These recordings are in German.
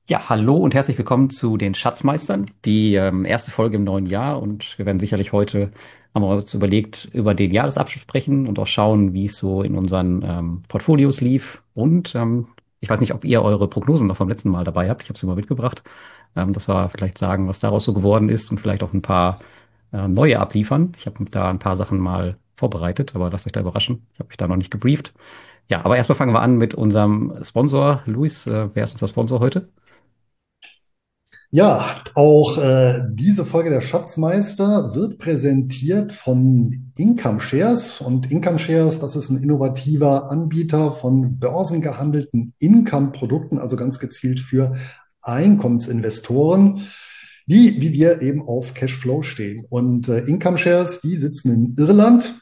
Ja, hallo und herzlich willkommen zu den Schatzmeistern, die erste Folge im neuen Jahr. Und wir werden sicherlich heute, haben wir uns überlegt, über den Jahresabschluss sprechen und auch schauen, wie es so in unseren Portfolios lief. Und ich weiß nicht, ob ihr eure Prognosen noch vom letzten Mal dabei habt. Ich habe sie mal mitgebracht, dass wir vielleicht sagen, was daraus so geworden ist und vielleicht auch ein paar neue abliefern. Ich habe da ein paar Sachen mal vorbereitet, aber lasst euch da überraschen. Ich habe mich da noch nicht gebrieft. Ja, aber erstmal fangen wir an mit unserem Sponsor. Luis, wer ist unser Sponsor heute? Ja, auch diese Folge der Schatzmeister wird präsentiert von Income Shares. Und Income Shares, das ist ein innovativer Anbieter von börsengehandelten Income-Produkten, also ganz gezielt für Einkommensinvestoren, die, wie wir, eben auf Cashflow stehen. Und Income Shares, die sitzen in Irland.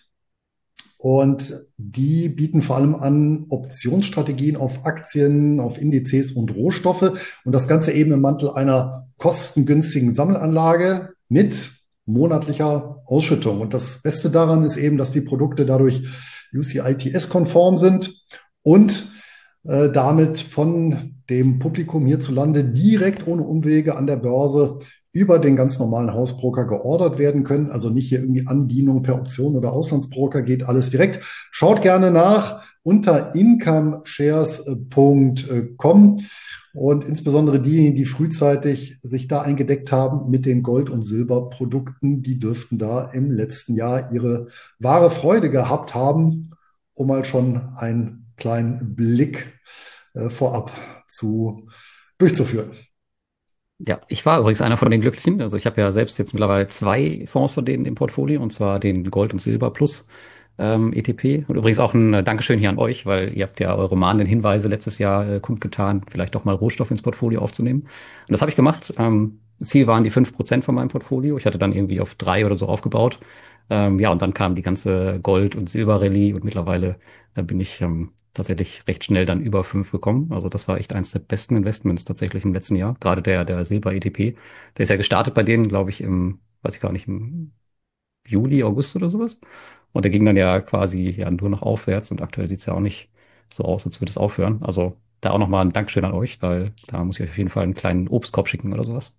Und die bieten vor allem an Optionsstrategien auf Aktien, auf Indizes und Rohstoffe. Und das Ganze eben im Mantel einer kostengünstigen Sammelanlage mit monatlicher Ausschüttung. Und das Beste daran ist eben, dass die Produkte dadurch UCITS-konform sind und damit von dem Publikum hierzulande direkt ohne Umwege an der Börse über den ganz normalen Hausbroker geordert werden können. Also nicht hier irgendwie Andienung per Option oder Auslandsbroker, geht alles direkt. Schaut gerne nach unter incomeshares.com und insbesondere diejenigen, die frühzeitig sich da eingedeckt haben mit den Gold- und Silberprodukten, die dürften da im letzten Jahr ihre wahre Freude gehabt haben, um mal schon einen kleinen Blick vorab durchzuführen. Ja, ich war übrigens einer von den Glücklichen. Also ich habe ja selbst jetzt mittlerweile zwei Fonds von denen im Portfolio, und zwar den Gold und Silber Plus ETP. Und übrigens auch ein Dankeschön hier an euch, weil ihr habt ja eure mahnenden Hinweise letztes Jahr kundgetan, vielleicht doch mal Rohstoff ins Portfolio aufzunehmen. Und das habe ich gemacht. Ziel waren die 5% von meinem Portfolio. Ich hatte dann irgendwie auf 3 oder so aufgebaut. Ja, und dann kam die ganze Gold- und Silber-Rallye und mittlerweile bin ich tatsächlich recht schnell dann über 5 gekommen. Also das war echt eins der besten Investments tatsächlich im letzten Jahr. Gerade der Silber-ETP. Der ist ja gestartet bei denen, glaube ich, weiß ich gar nicht, im Juli, August oder sowas. Und der ging dann ja quasi ja nur noch aufwärts und aktuell sieht's ja auch nicht so aus, als würde es aufhören. Also da auch nochmal ein Dankeschön an euch, weil da muss ich euch auf jeden Fall einen kleinen Obstkorb schicken oder sowas.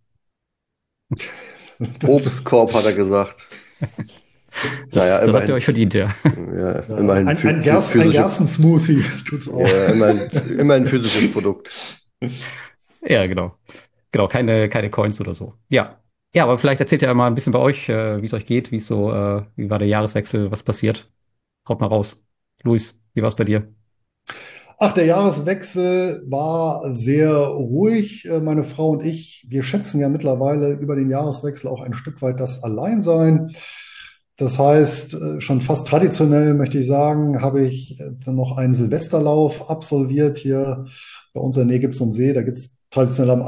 Das, Obstkorb, hat er gesagt. Naja, Das habt ihr immerhin, euch verdient, ja. ja, immerhin ein physische, Gerstensmoothie tut's auch. ja, immerhin physisches Produkt. Ja, genau. Genau, keine Coins oder so. Ja. Ja, aber vielleicht erzählt ihr mal ein bisschen bei euch, wie es euch geht, wie es so, wie war der Jahreswechsel, was passiert? Haut mal raus. Luis, wie war es bei dir? Ach, der Jahreswechsel war sehr ruhig. Meine Frau und ich, wir schätzen ja mittlerweile über den Jahreswechsel auch ein Stück weit das Alleinsein. Das heißt, schon fast traditionell möchte ich sagen, habe ich dann noch einen Silvesterlauf absolviert. Hier bei uns in der Nähe gibt es so einen See, da gibt es traditionell am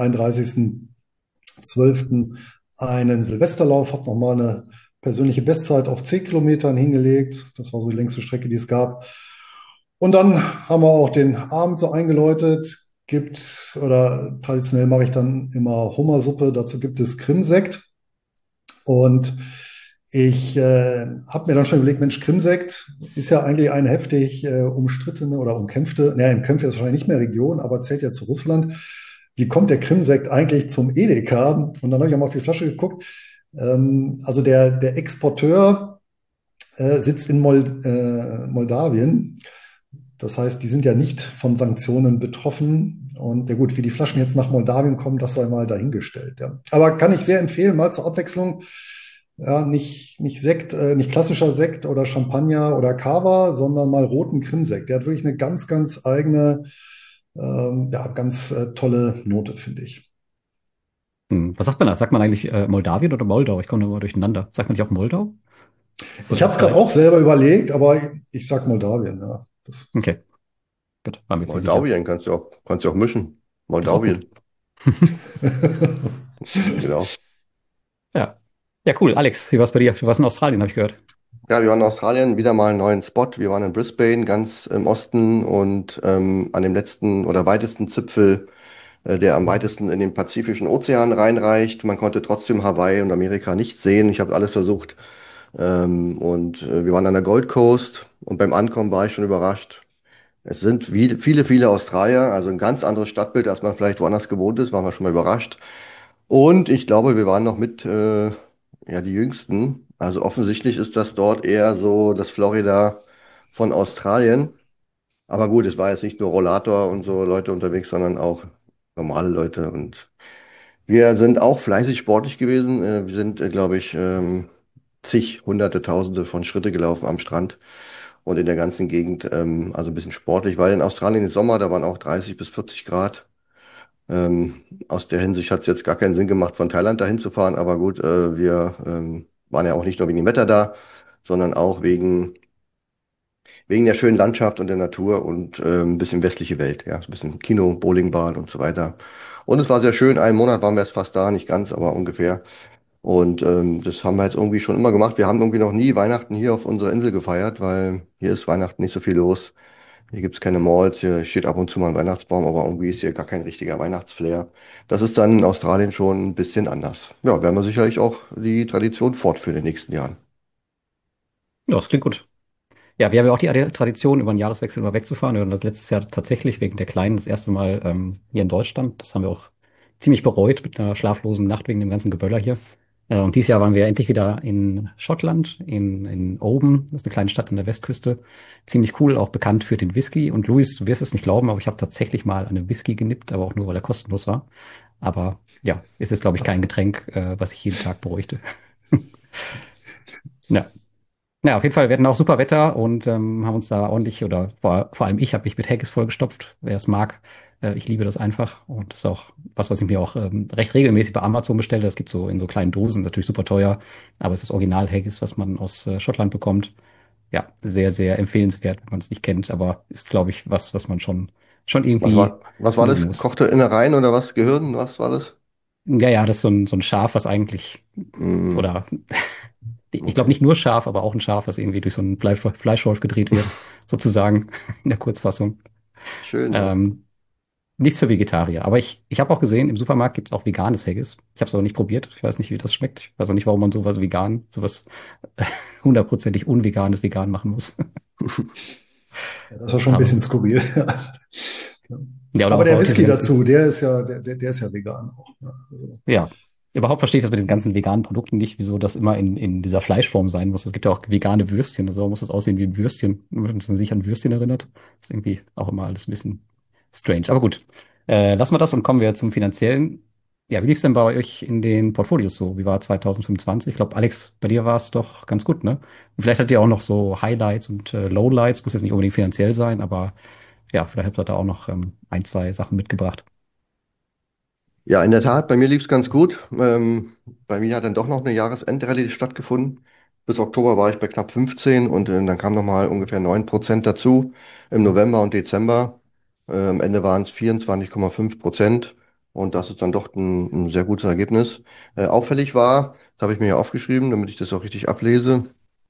31.12. einen Silvesterlauf, habe nochmal eine persönliche Bestzeit auf 10 Kilometern hingelegt. Das war so die längste Strecke, die es gab. Und dann haben wir auch den Abend so eingeläutet. Oder traditionell mache ich dann immer Hummersuppe, dazu gibt es Krimsekt. Und ich habe mir dann schon überlegt, Mensch, Krimsekt ist ja eigentlich eine heftig umstrittene oder umkämpfte, naja, umkämpft ist wahrscheinlich nicht mehr Region, aber zählt ja zu Russland. Wie kommt der Krimsekt eigentlich zum Edeka? Und dann habe ich auch mal auf die Flasche geguckt. Also der Exporteur sitzt in Moldawien. Das heißt, die sind ja nicht von Sanktionen betroffen. Und ja gut, wie die Flaschen jetzt nach Moldawien kommen, das sei mal dahingestellt. Ja. Aber kann ich sehr empfehlen, mal zur Abwechslung. Ja, nicht Sekt, nicht klassischer Sekt oder Champagner oder Cava, sondern mal roten Krimsekt. Der hat wirklich eine ganz, ganz eigene, ja, ganz tolle Note, finde ich. Was sagt man da? Sagt man eigentlich Moldawien oder Moldau? Ich komme immer durcheinander. Sagt man nicht auch Moldau? Oder Ich ist habe das es gerade gleich? auch selber überlegt, aber ich sag Moldawien. Ja. Okay, gut, war mir jetzt nicht sicher. Moldawien kannst du auch mischen. Das ist auch gut. Moldawien, genau. Ja. Ja, cool. Alex, wie war's bei dir? Du warst in Australien, habe ich gehört. Ja, wir waren in Australien, wieder mal einen neuen Spot. Wir waren in Brisbane, ganz im Osten und an dem letzten oder weitesten Zipfel, der am weitesten in den Pazifischen Ozean reinreicht. Man konnte trotzdem Hawaii und Amerika nicht sehen. Ich habe alles versucht. Wir waren an der Gold Coast und beim Ankommen war ich schon überrascht. Es sind viele, viele Australier, also ein ganz anderes Stadtbild, als man vielleicht woanders gewohnt ist, waren wir schon mal überrascht. Und ich glaube, wir waren noch mit, ja, die Jüngsten. Also offensichtlich ist das dort eher so das Florida von Australien. Aber gut, es war jetzt nicht nur Rollator und so Leute unterwegs, sondern auch normale Leute. Und wir sind auch fleißig sportlich gewesen. Wir sind, glaube ich, zig, hunderte, tausende von Schritte gelaufen am Strand und in der ganzen Gegend. Also ein bisschen sportlich, weil in Australien im Sommer, da waren auch 30 bis 40 Grad. Aus der Hinsicht hat es jetzt gar keinen Sinn gemacht, von Thailand dahin zu fahren. Aber gut, wir waren ja auch nicht nur wegen dem Wetter da, sondern auch wegen der schönen Landschaft und der Natur und ein bisschen westliche Welt. Ja, so ein bisschen Kino, Bowlingbahn und so weiter. Und es war sehr schön. Einen Monat waren wir jetzt fast da, nicht ganz, aber ungefähr. Und das haben wir jetzt irgendwie schon immer gemacht. Wir haben irgendwie noch nie Weihnachten hier auf unserer Insel gefeiert, weil hier ist Weihnachten nicht so viel los. Hier gibt es keine Malls, hier steht ab und zu mal ein Weihnachtsbaum, aber irgendwie ist hier gar kein richtiger Weihnachtsflair. Das ist dann in Australien schon ein bisschen anders. Ja, werden wir sicherlich auch die Tradition fortführen in den nächsten Jahren. Ja, das klingt gut. Ja, wir haben ja auch die Tradition, über den Jahreswechsel mal wegzufahren. Wir waren das letztes Jahr tatsächlich wegen der Kleinen das erste Mal hier in Deutschland. Das haben wir auch ziemlich bereut mit einer schlaflosen Nacht wegen dem ganzen Geböller hier. Und dieses Jahr waren wir endlich wieder in Schottland, in Oban. Das ist eine kleine Stadt an der Westküste. Ziemlich cool, auch bekannt für den Whisky. Und Luis, du wirst es nicht glauben, aber ich habe tatsächlich mal an einem Whisky genippt, aber auch nur, weil er kostenlos war. Aber ja, es ist, glaube ich, kein Getränk, was ich jeden Tag bräuchte. Ja. Ja, auf jeden Fall, wir hatten auch super Wetter und haben uns da ordentlich, oder vor allem ich habe mich mit Haggis vollgestopft, wer es mag. Ich liebe das einfach und das ist auch was ich mir auch recht regelmäßig bei Amazon bestelle. Das gibt so in so kleinen Dosen, ist natürlich super teuer, aber es ist Original Haggis, was man aus Schottland bekommt. Ja, sehr, sehr empfehlenswert, wenn man es nicht kennt, aber ist, glaube ich, was man schon irgendwie Was war mögen das? muss. Gekochte Innereien oder was? Gehirn? Was war das? Ja, ja, das ist so ein Schaf, was eigentlich, Mm, oder ich glaube okay. nicht nur Schaf, aber auch ein Schaf, was irgendwie durch so einen Fleischwolf gedreht wird, sozusagen, in der Kurzfassung. Schön, ja. Ähm, Nichts für Vegetarier. Aber ich habe auch gesehen, im Supermarkt gibt es auch veganes Haggis. Ich habe es aber nicht probiert. Ich weiß nicht, wie das schmeckt. Ich weiß auch nicht, warum man sowas hundertprozentig unveganes vegan machen muss. Ja, das war schon ein Aber bisschen skurril. Ja. ja, oder Aber auch der überhaupt diese Whisky dazu, ganzen, der ist ja vegan auch. Ne? Also, ja, überhaupt verstehe ich das mit diesen ganzen veganen Produkten nicht, wieso das immer in dieser Fleischform sein muss. Es gibt ja auch vegane Würstchen, also muss das aussehen wie ein Würstchen, wenn man sich an Würstchen erinnert. Das ist irgendwie auch immer alles ein bisschen strange. Aber gut, lassen wir das und kommen wir zum Finanziellen. Ja, wie lief es denn bei euch in den Portfolios so? Wie war 2025? Ich glaube, Alex, bei dir war es doch ganz gut, ne? Und vielleicht hat ihr auch noch so Highlights und Lowlights, muss jetzt nicht unbedingt finanziell sein, aber ja, vielleicht habt ihr da auch noch ein, zwei Sachen mitgebracht. Ja, in der Tat, bei mir lief es ganz gut. Bei mir hat dann doch noch eine Jahresendrallye stattgefunden. Bis Oktober war ich bei knapp 15 und dann kam noch mal ungefähr 9% dazu im November und Dezember. Am Ende waren es 24,5% und das ist dann doch ein sehr gutes Ergebnis. Auffällig war, das habe ich mir ja aufgeschrieben, damit ich das auch richtig ablese,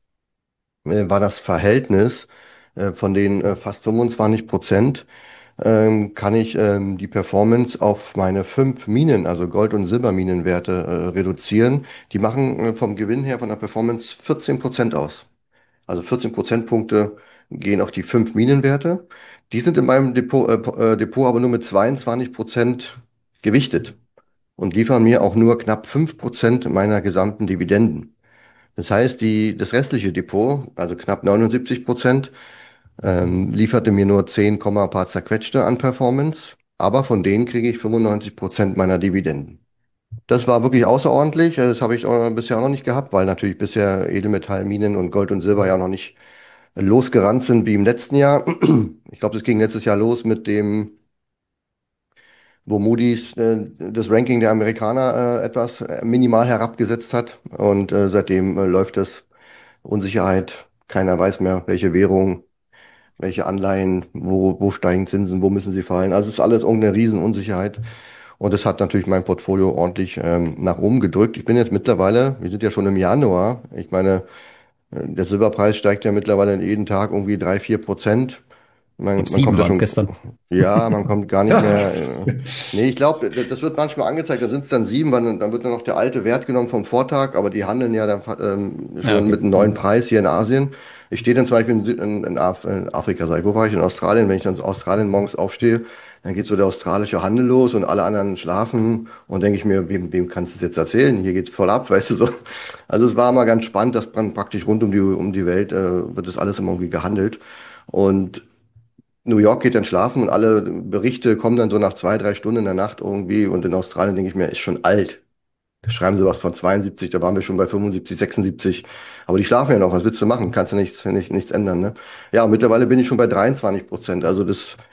war das Verhältnis von den fast 25%, kann ich die Performance auf meine fünf Minen, also Gold- und Silberminenwerte, reduzieren. Die machen vom Gewinn her von der Performance 14% aus. Also 14 Prozentpunkte gehen auf die fünf Minenwerte. Die sind in meinem Depot aber nur mit 22% gewichtet und liefern mir auch nur knapp 5% meiner gesamten Dividenden. Das heißt, das restliche Depot, also knapp 79%, lieferte mir nur 10, Komma paar zerquetschte an Performance, aber von denen kriege ich 95% meiner Dividenden. Das war wirklich außerordentlich. Das habe ich bisher auch noch nicht gehabt, weil natürlich bisher Edelmetallminen und Gold und Silber ja noch nicht losgerannt sind wie im letzten Jahr. Ich glaube, das ging letztes Jahr los mit dem, wo Moody's das Ranking der Amerikaner etwas minimal herabgesetzt hat. Und seitdem läuft es Unsicherheit. Keiner weiß mehr, welche Währung, welche Anleihen, wo steigen Zinsen, wo müssen sie fallen. Also es ist alles irgendeine Riesenunsicherheit. Und das hat natürlich mein Portfolio ordentlich nach oben gedrückt. Ich bin jetzt mittlerweile, wir sind ja schon im Januar. Ich meine, der Silberpreis steigt ja mittlerweile jeden Tag irgendwie 3, 4%. Ich glaube, Man kommt 7 ja waren es schon, gestern. ja, man kommt gar nicht Ja, mehr. Nee, ich glaube, das wird manchmal angezeigt, da sind es dann 7, weil dann wird dann noch der alte Wert genommen vom Vortag, aber die handeln ja dann Ja, schon okay. mit einem neuen Preis hier in Asien. Ich stehe dann zum Beispiel in Afrika, sag ich, wo war ich? In Australien. Wenn ich dann in Australien morgens aufstehe, dann geht so der australische Handel los und alle anderen schlafen und denke ich mir, wem kannst du es jetzt erzählen? Hier geht's voll ab, weißt du so. Also es war mal ganz spannend, dass man praktisch rund um die Welt wird das alles immer irgendwie gehandelt. Und New York geht dann schlafen und alle Berichte kommen dann so nach 2, 3 Stunden in der Nacht irgendwie. Und in Australien denke ich mir, ist schon alt. Da schreiben sie was von 72, da waren wir schon bei 75, 76. Aber die schlafen ja noch, was willst du machen? Kannst du nichts ändern, ne? Ja, und mittlerweile bin ich schon bei 23%. Also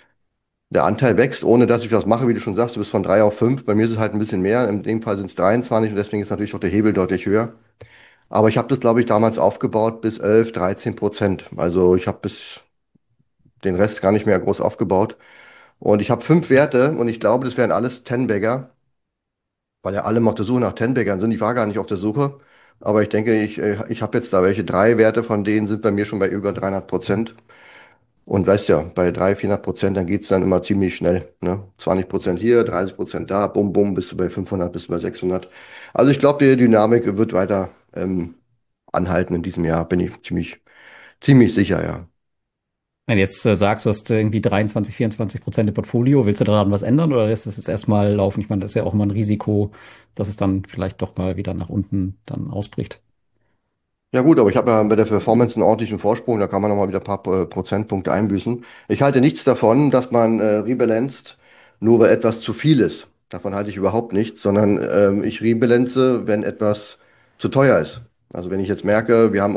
der Anteil wächst, ohne dass ich was mache, wie du schon sagst, du bist von 3 auf 5. Bei mir ist es halt ein bisschen mehr. In dem Fall sind es 23 und deswegen ist natürlich auch der Hebel deutlich höher. Aber ich habe das, glaube ich, damals aufgebaut bis 11, 13%. Also ich habe bis den Rest gar nicht mehr groß aufgebaut. Und ich habe 5 Werte und ich glaube, das wären alles Ten-Bagger, weil ja alle mal auf der Suche nach Ten-Baggern sind. Ich war gar nicht auf der Suche, aber ich denke, ich habe jetzt da welche. 3 Werte von denen sind bei mir schon bei über 300%. Und weißt ja, bei 300, 400%, dann geht's dann immer ziemlich schnell. Ne? 20% hier, 30% da, bum, bum, bist du bei 500, bist du bei 600. Also ich glaube, die Dynamik wird weiter anhalten in diesem Jahr, bin ich ziemlich sicher, ja. Wenn du jetzt sagst, du hast irgendwie 23, 24% im Portfolio, willst du daran was ändern oder lässt es jetzt erstmal laufen? Ich meine, das ist ja auch immer ein Risiko, dass es dann vielleicht doch mal wieder nach unten dann ausbricht. Ja gut, aber ich habe ja bei der Performance einen ordentlichen Vorsprung, da kann man nochmal wieder ein paar Prozentpunkte einbüßen. Ich halte nichts davon, dass man rebalanced, nur weil etwas zu viel ist. Davon halte ich überhaupt nichts, sondern ich rebalance, wenn etwas zu teuer ist. Also wenn ich jetzt merke, wir haben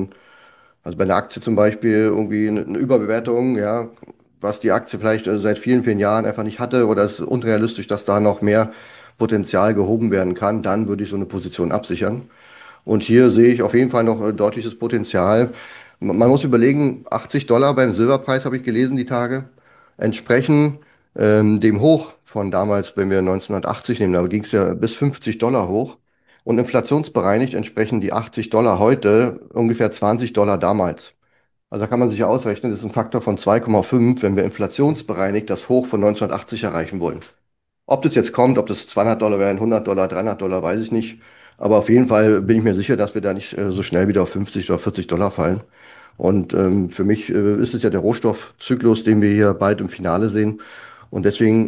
also bei einer Aktie zum Beispiel irgendwie eine Überbewertung, ja, was die Aktie vielleicht seit vielen, vielen Jahren einfach nicht hatte oder es ist unrealistisch, dass da noch mehr Potenzial gehoben werden kann, dann würde ich so eine Position absichern. Und hier sehe ich auf jeden Fall noch deutliches Potenzial. Man muss überlegen, $80 beim Silberpreis habe ich gelesen die Tage, entsprechen dem Hoch von damals, wenn wir 1980 nehmen, da ging es ja bis $50 hoch. Und inflationsbereinigt entsprechen die $80 heute ungefähr $20 damals. Also da kann man sich ja ausrechnen, das ist ein Faktor von 2,5, wenn wir inflationsbereinigt das Hoch von 1980 erreichen wollen. Ob das jetzt kommt, ob das $200 wären, $100, $300, weiß ich nicht. Aber auf jeden Fall bin ich mir sicher, dass wir da nicht so schnell wieder auf 50 oder $40 fallen. Und für mich ist es ja der Rohstoffzyklus, den wir hier bald im Finale sehen. Und deswegen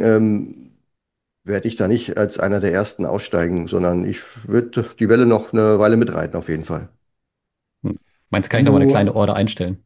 werde ich da nicht als einer der Ersten aussteigen, sondern ich würde die Welle noch eine Weile mitreiten, auf jeden Fall. Hm. Meinst du, kann wenn ich noch mal eine du, kleine Order einstellen?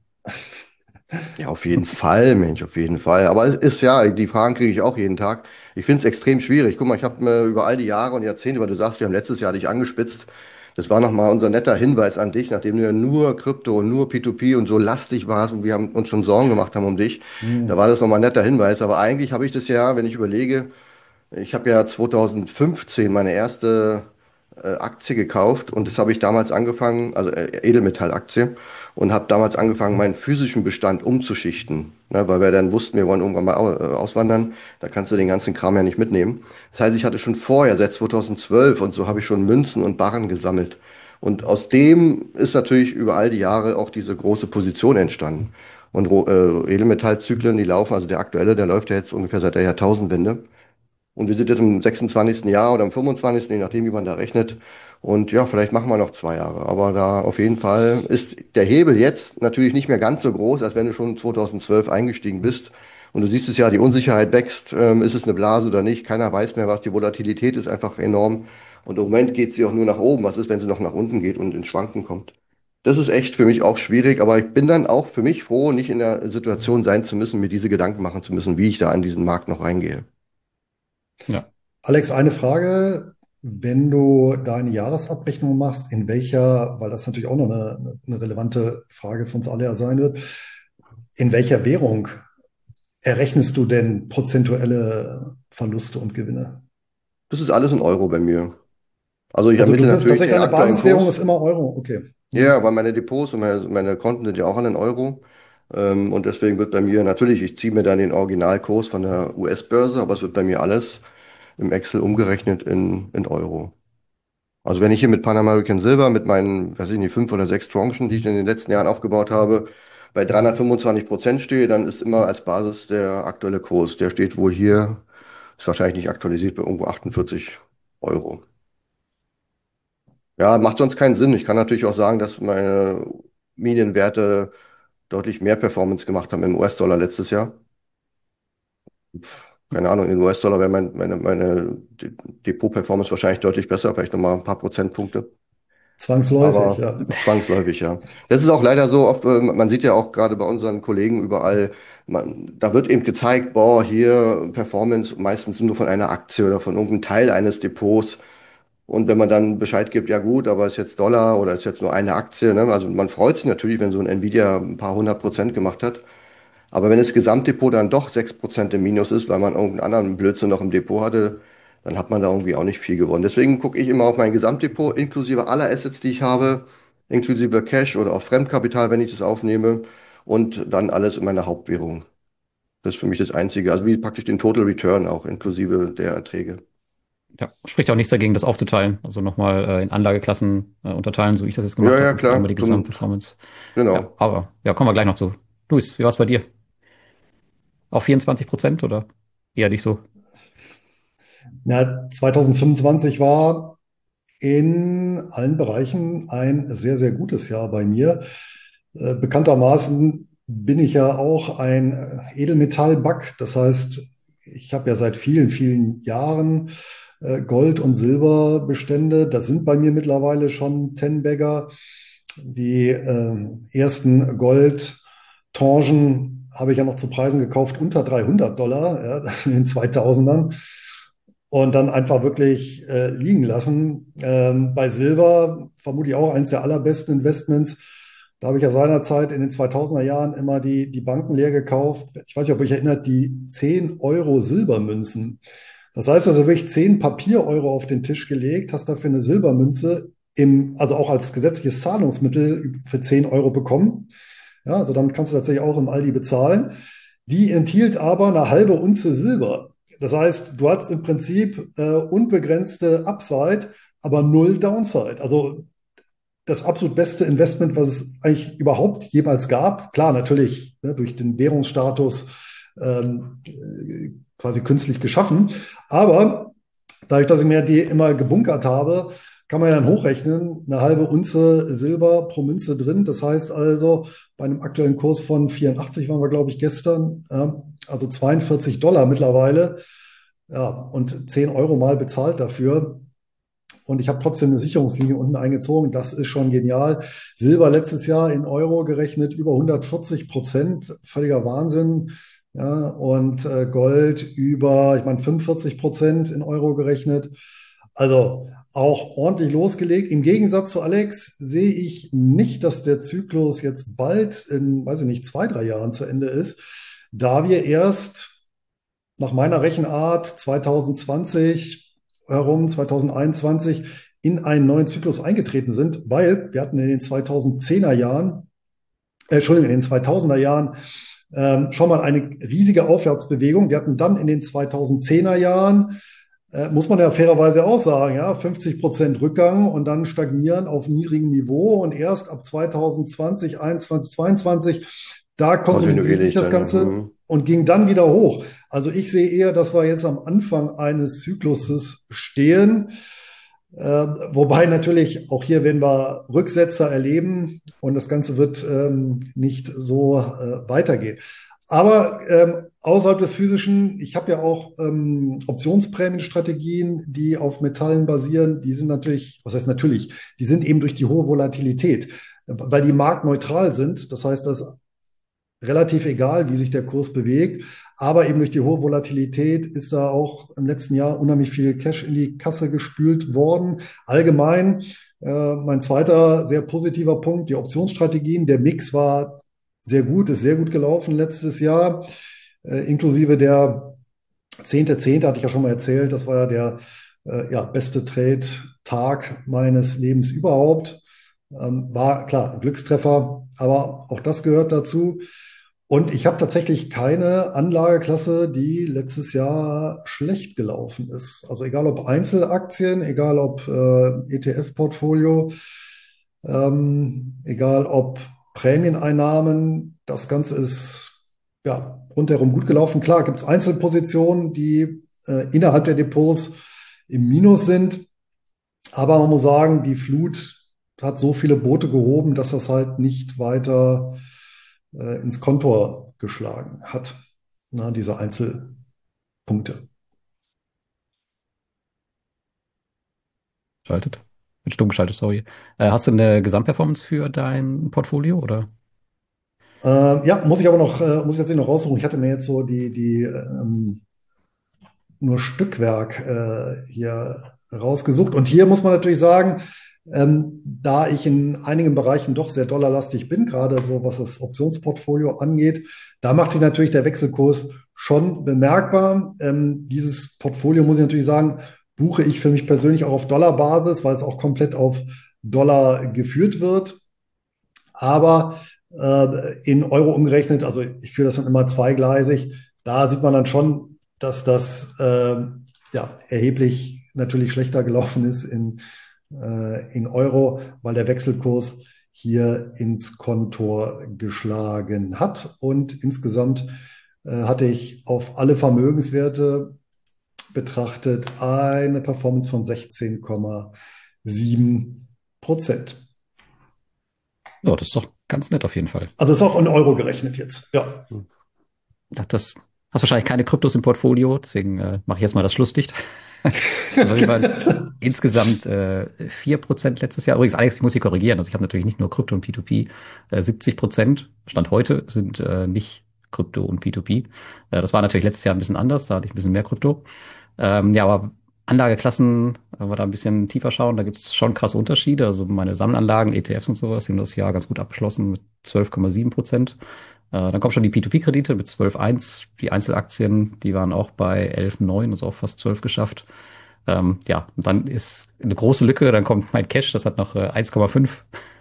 Ja, auf jeden Fall, Mensch, auf jeden Fall. Aber es ist ja, die Fragen kriege ich auch jeden Tag. Ich finde es extrem schwierig. Guck mal, ich habe mir über all die Jahre und Jahrzehnte, weil du sagst, wir haben letztes Jahr dich angespitzt. Das war nochmal unser netter Hinweis an dich, nachdem du ja nur Krypto und nur P2P und so lastig warst und wir haben uns schon Sorgen gemacht haben um dich. Da hm, war das nochmal ein netter Hinweis. Aber eigentlich habe ich das ja, wenn ich überlege, ich habe ja 2015 meine erste Aktie gekauft und das habe ich damals angefangen, also Edelmetallaktie, und habe damals angefangen, meinen physischen Bestand umzuschichten, ne, weil wir dann wussten, wir wollen irgendwann mal auswandern, da kannst du den ganzen Kram ja nicht mitnehmen. Das heißt, ich hatte schon vorher, seit 2012 und so habe ich schon Münzen und Barren gesammelt. Und aus dem ist natürlich über all die Jahre auch diese große Position entstanden. Und Edelmetallzyklen, die laufen, also der aktuelle, der läuft ja jetzt ungefähr seit der Jahrtausendwende. Und wir sind jetzt im 26. Jahr oder im 25., je nachdem, wie man da rechnet. Und ja, vielleicht machen wir noch 2 Jahre. Aber da auf jeden Fall ist der Hebel jetzt natürlich nicht mehr ganz so groß, als wenn du schon 2012 eingestiegen bist. Und du siehst es ja, die Unsicherheit wächst. Ist es eine Blase oder nicht? Keiner weiß mehr was. Die Volatilität ist einfach enorm. Und im Moment geht sie auch nur nach oben. Was ist, wenn sie noch nach unten geht und ins Schwanken kommt? Das ist echt für mich auch schwierig. Aber ich bin dann auch für mich froh, nicht in der Situation sein zu müssen, mir diese Gedanken machen zu müssen, wie ich da an diesen Markt noch reingehe. Ja. Alex, eine Frage. Wenn du deine Jahresabrechnung machst, in welcher, weil das natürlich auch noch eine relevante Frage für uns alle ja sein wird, in welcher Währung errechnest du denn prozentuelle Verluste und Gewinne? Das ist alles in Euro bei mir. Also ich Also du ermittle bist natürlich tatsächlich, den deine aktuellen Basiswährung Kurs. ist immer Euro. Okay. Ja, Hm. weil meine Depots und meine Konten sind ja auch alle in Euro. Und deswegen wird bei mir natürlich, ich ziehe mir dann den Originalkurs von der US-Börse, aber es wird bei mir alles im Excel umgerechnet in Euro. Also wenn ich hier mit Pan American Silver, mit meinen, weiß ich nicht, 5 oder 6 Tranchen, die ich in den letzten Jahren aufgebaut habe, bei 325% stehe, dann ist immer als Basis der aktuelle Kurs. Der steht wohl hier, ist wahrscheinlich nicht aktualisiert, bei irgendwo 48 Euro. Ja, macht sonst keinen Sinn. Ich kann natürlich auch sagen, dass meine Medienwerte deutlich mehr Performance gemacht haben im US-Dollar letztes Jahr. Keine Ahnung, in US-Dollar wäre meine Depot-Performance wahrscheinlich deutlich besser, vielleicht nochmal ein paar Prozentpunkte. Zwangsläufig, Aber ja. zwangsläufig, ja. Das ist auch leider so oft, man sieht ja auch gerade bei unseren Kollegen überall, da wird eben gezeigt, boah, hier Performance meistens nur von einer Aktie oder von irgendeinem Teil eines Depots. Und wenn man dann Bescheid gibt, ja gut, aber ist jetzt Dollar oder ist jetzt nur eine Aktie, ne? Also man freut sich natürlich, wenn so ein Nvidia ein paar 100% gemacht hat. Aber wenn das Gesamtdepot dann doch 6% im Minus ist, weil man irgendeinen anderen Blödsinn noch im Depot hatte, dann hat man da irgendwie auch nicht viel gewonnen. Deswegen gucke ich immer auf mein Gesamtdepot, inklusive aller Assets, die ich habe, inklusive Cash oder auch Fremdkapital, wenn ich das aufnehme, und dann alles in meiner Hauptwährung. Das ist für mich das Einzige. Also wie praktisch den Total Return auch, inklusive der Erträge. Ja, spricht auch nichts dagegen, das aufzuteilen. Also nochmal in Anlageklassen unterteilen, so wie ich das jetzt Ja, gemacht habe ja, und dann einmal klar. die Gesamtperformance. Ja, Genau. aber ja, kommen wir gleich noch zu. Luis, wie war es bei dir? Auch 24% oder eher nicht so? Ja, 2025 war in allen Bereichen ein sehr, sehr gutes Jahr bei mir. Bekanntermaßen bin ich ja auch ein Edelmetallbug. Das heißt, ich habe ja seit vielen, vielen Jahren Gold- und Silberbestände. Das sind bei mir mittlerweile schon Ten-Bagger. Die ersten Goldtangen habe ich ja noch zu Preisen gekauft unter $300, ja, das in den 2000ern. Und dann einfach wirklich liegen lassen. Bei Silber vermute ich auch eines der allerbesten Investments. Da habe ich ja seinerzeit in den 2000er Jahren immer die Banken leer gekauft. Ich weiß nicht, ob ihr euch erinnert, die 10 Euro Silbermünzen. Das heißt also wirklich 10 Papier-Euro auf den Tisch gelegt, hast dafür eine Silbermünze also auch als gesetzliches Zahlungsmittel für 10 Euro bekommen. Ja, also damit kannst du tatsächlich auch im Aldi bezahlen. Die enthielt aber eine halbe Unze Silber. Das heißt, du hast im Prinzip unbegrenzte Upside, aber null Downside. Also das absolut beste Investment, was es eigentlich überhaupt jemals gab. Klar, natürlich, ne, durch den Währungsstatus quasi künstlich geschaffen. Aber dadurch, dass ich mir die immer gebunkert habe, kann man ja dann hochrechnen, eine halbe Unze Silber pro Münze drin. Das heißt also, bei einem aktuellen Kurs von 84 waren wir, glaube ich, gestern, also $42 mittlerweile. Ja, und 10 Euro mal bezahlt dafür. Und ich habe trotzdem eine Sicherungslinie unten eingezogen. Das ist schon genial. Silber letztes Jahr in Euro gerechnet über 140%. Völliger Wahnsinn. Ja, und Gold über, ich meine, 45% in Euro gerechnet. Also auch ordentlich losgelegt. Im Gegensatz zu Alex sehe ich nicht, dass der Zyklus jetzt bald in, weiß ich nicht, 2, 3 Jahren zu Ende ist, da wir erst nach meiner Rechenart 2020 herum, 2021 in einen neuen Zyklus eingetreten sind, weil wir hatten in den 2010er Jahren, Entschuldigung, in den 2000er Jahren schon mal eine riesige Aufwärtsbewegung. Wir hatten dann in den 2010er Jahren, muss man ja fairerweise auch sagen, ja, 50% Rückgang und dann stagnieren auf niedrigem Niveau und erst ab 2020, 21, 22, da konsolidiert sich Kontinuierlich das dann, ja. Ganze und ging dann wieder hoch. Also ich sehe eher, dass wir jetzt am Anfang eines Zykluses stehen. Wobei natürlich auch hier werden wir Rücksetzer erleben und das Ganze wird nicht so weitergehen. Aber außerhalb des Physischen, ich habe ja auch Optionsprämienstrategien, die auf Metallen basieren. Die sind natürlich, was heißt natürlich, die sind eben durch die hohe Volatilität, weil die marktneutral sind. Das heißt, das relativ egal, wie sich der Kurs bewegt. Aber eben durch die hohe Volatilität ist da auch im letzten Jahr unheimlich viel Cash in die Kasse gespült worden. Allgemein, mein zweiter sehr positiver Punkt, die Optionsstrategien. Der Mix war sehr gut, ist sehr gut gelaufen letztes Jahr, inklusive der 10.10. hatte ich ja schon mal erzählt. Das war ja der ja, beste Trade-Tag meines Lebens überhaupt. War klar ein Glückstreffer, aber auch das gehört dazu. Und ich habe tatsächlich keine Anlageklasse, die letztes Jahr schlecht gelaufen ist. Also egal ob Einzelaktien, egal ob ETF-Portfolio, egal ob Prämieneinnahmen. Das Ganze ist ja rundherum gut gelaufen. Klar, gibt es Einzelpositionen, die innerhalb der Depots im Minus sind. Aber man muss sagen, die Flut hat so viele Boote gehoben, dass das halt nicht weiter ins Kontor geschlagen hat. Na, diese Einzelpunkte. Schaltet. Bin stumm geschaltet, sorry. Hast du eine Gesamtperformance für dein Portfolio oder? Ja, muss ich aber noch, muss ich jetzt noch raussuchen. Ich hatte mir jetzt so die nur Stückwerk hier rausgesucht. Und hier muss man natürlich sagen, da ich in einigen Bereichen doch sehr dollarlastig bin, gerade so was das Optionsportfolio angeht, da macht sich natürlich der Wechselkurs schon bemerkbar. Dieses Portfolio, muss ich natürlich sagen, buche ich für mich persönlich auch auf Dollarbasis, weil es auch komplett auf Dollar geführt wird. Aber in Euro umgerechnet, also ich führe das dann immer zweigleisig, da sieht man dann schon, dass das ja, erheblich natürlich schlechter gelaufen ist in Euro, weil der Wechselkurs hier ins Kontor geschlagen hat. Und insgesamt hatte ich auf alle Vermögenswerte betrachtet eine Performance von 16,7%. Ja, das ist doch ganz nett auf jeden Fall. Also ist auch in Euro gerechnet jetzt. Ja. Ich dachte, das hast wahrscheinlich keine Kryptos im Portfolio, deswegen mache ich jetzt mal das Schlusslicht. Also auf jeden Fall insgesamt 4% letztes Jahr. Übrigens, Alex, ich muss Sie korrigieren. Also ich habe natürlich nicht nur Krypto und P2P. 70% Stand heute sind nicht Krypto und P2P. Das war natürlich letztes Jahr ein bisschen anders. Da hatte ich ein bisschen mehr Krypto. Ja, aber Anlageklassen, wenn wir da ein bisschen tiefer schauen, da gibt es schon krasse Unterschiede. Also meine Sammelanlagen, ETFs und sowas, die haben das Jahr ganz gut abgeschlossen mit 12,7%. Dann kommen schon die P2P-Kredite mit 12,1. Die Einzelaktien, die waren auch bei 11,9, also auch fast 12 geschafft. Ja, und dann ist eine große Lücke, dann kommt mein Cash, das hat noch 1,5,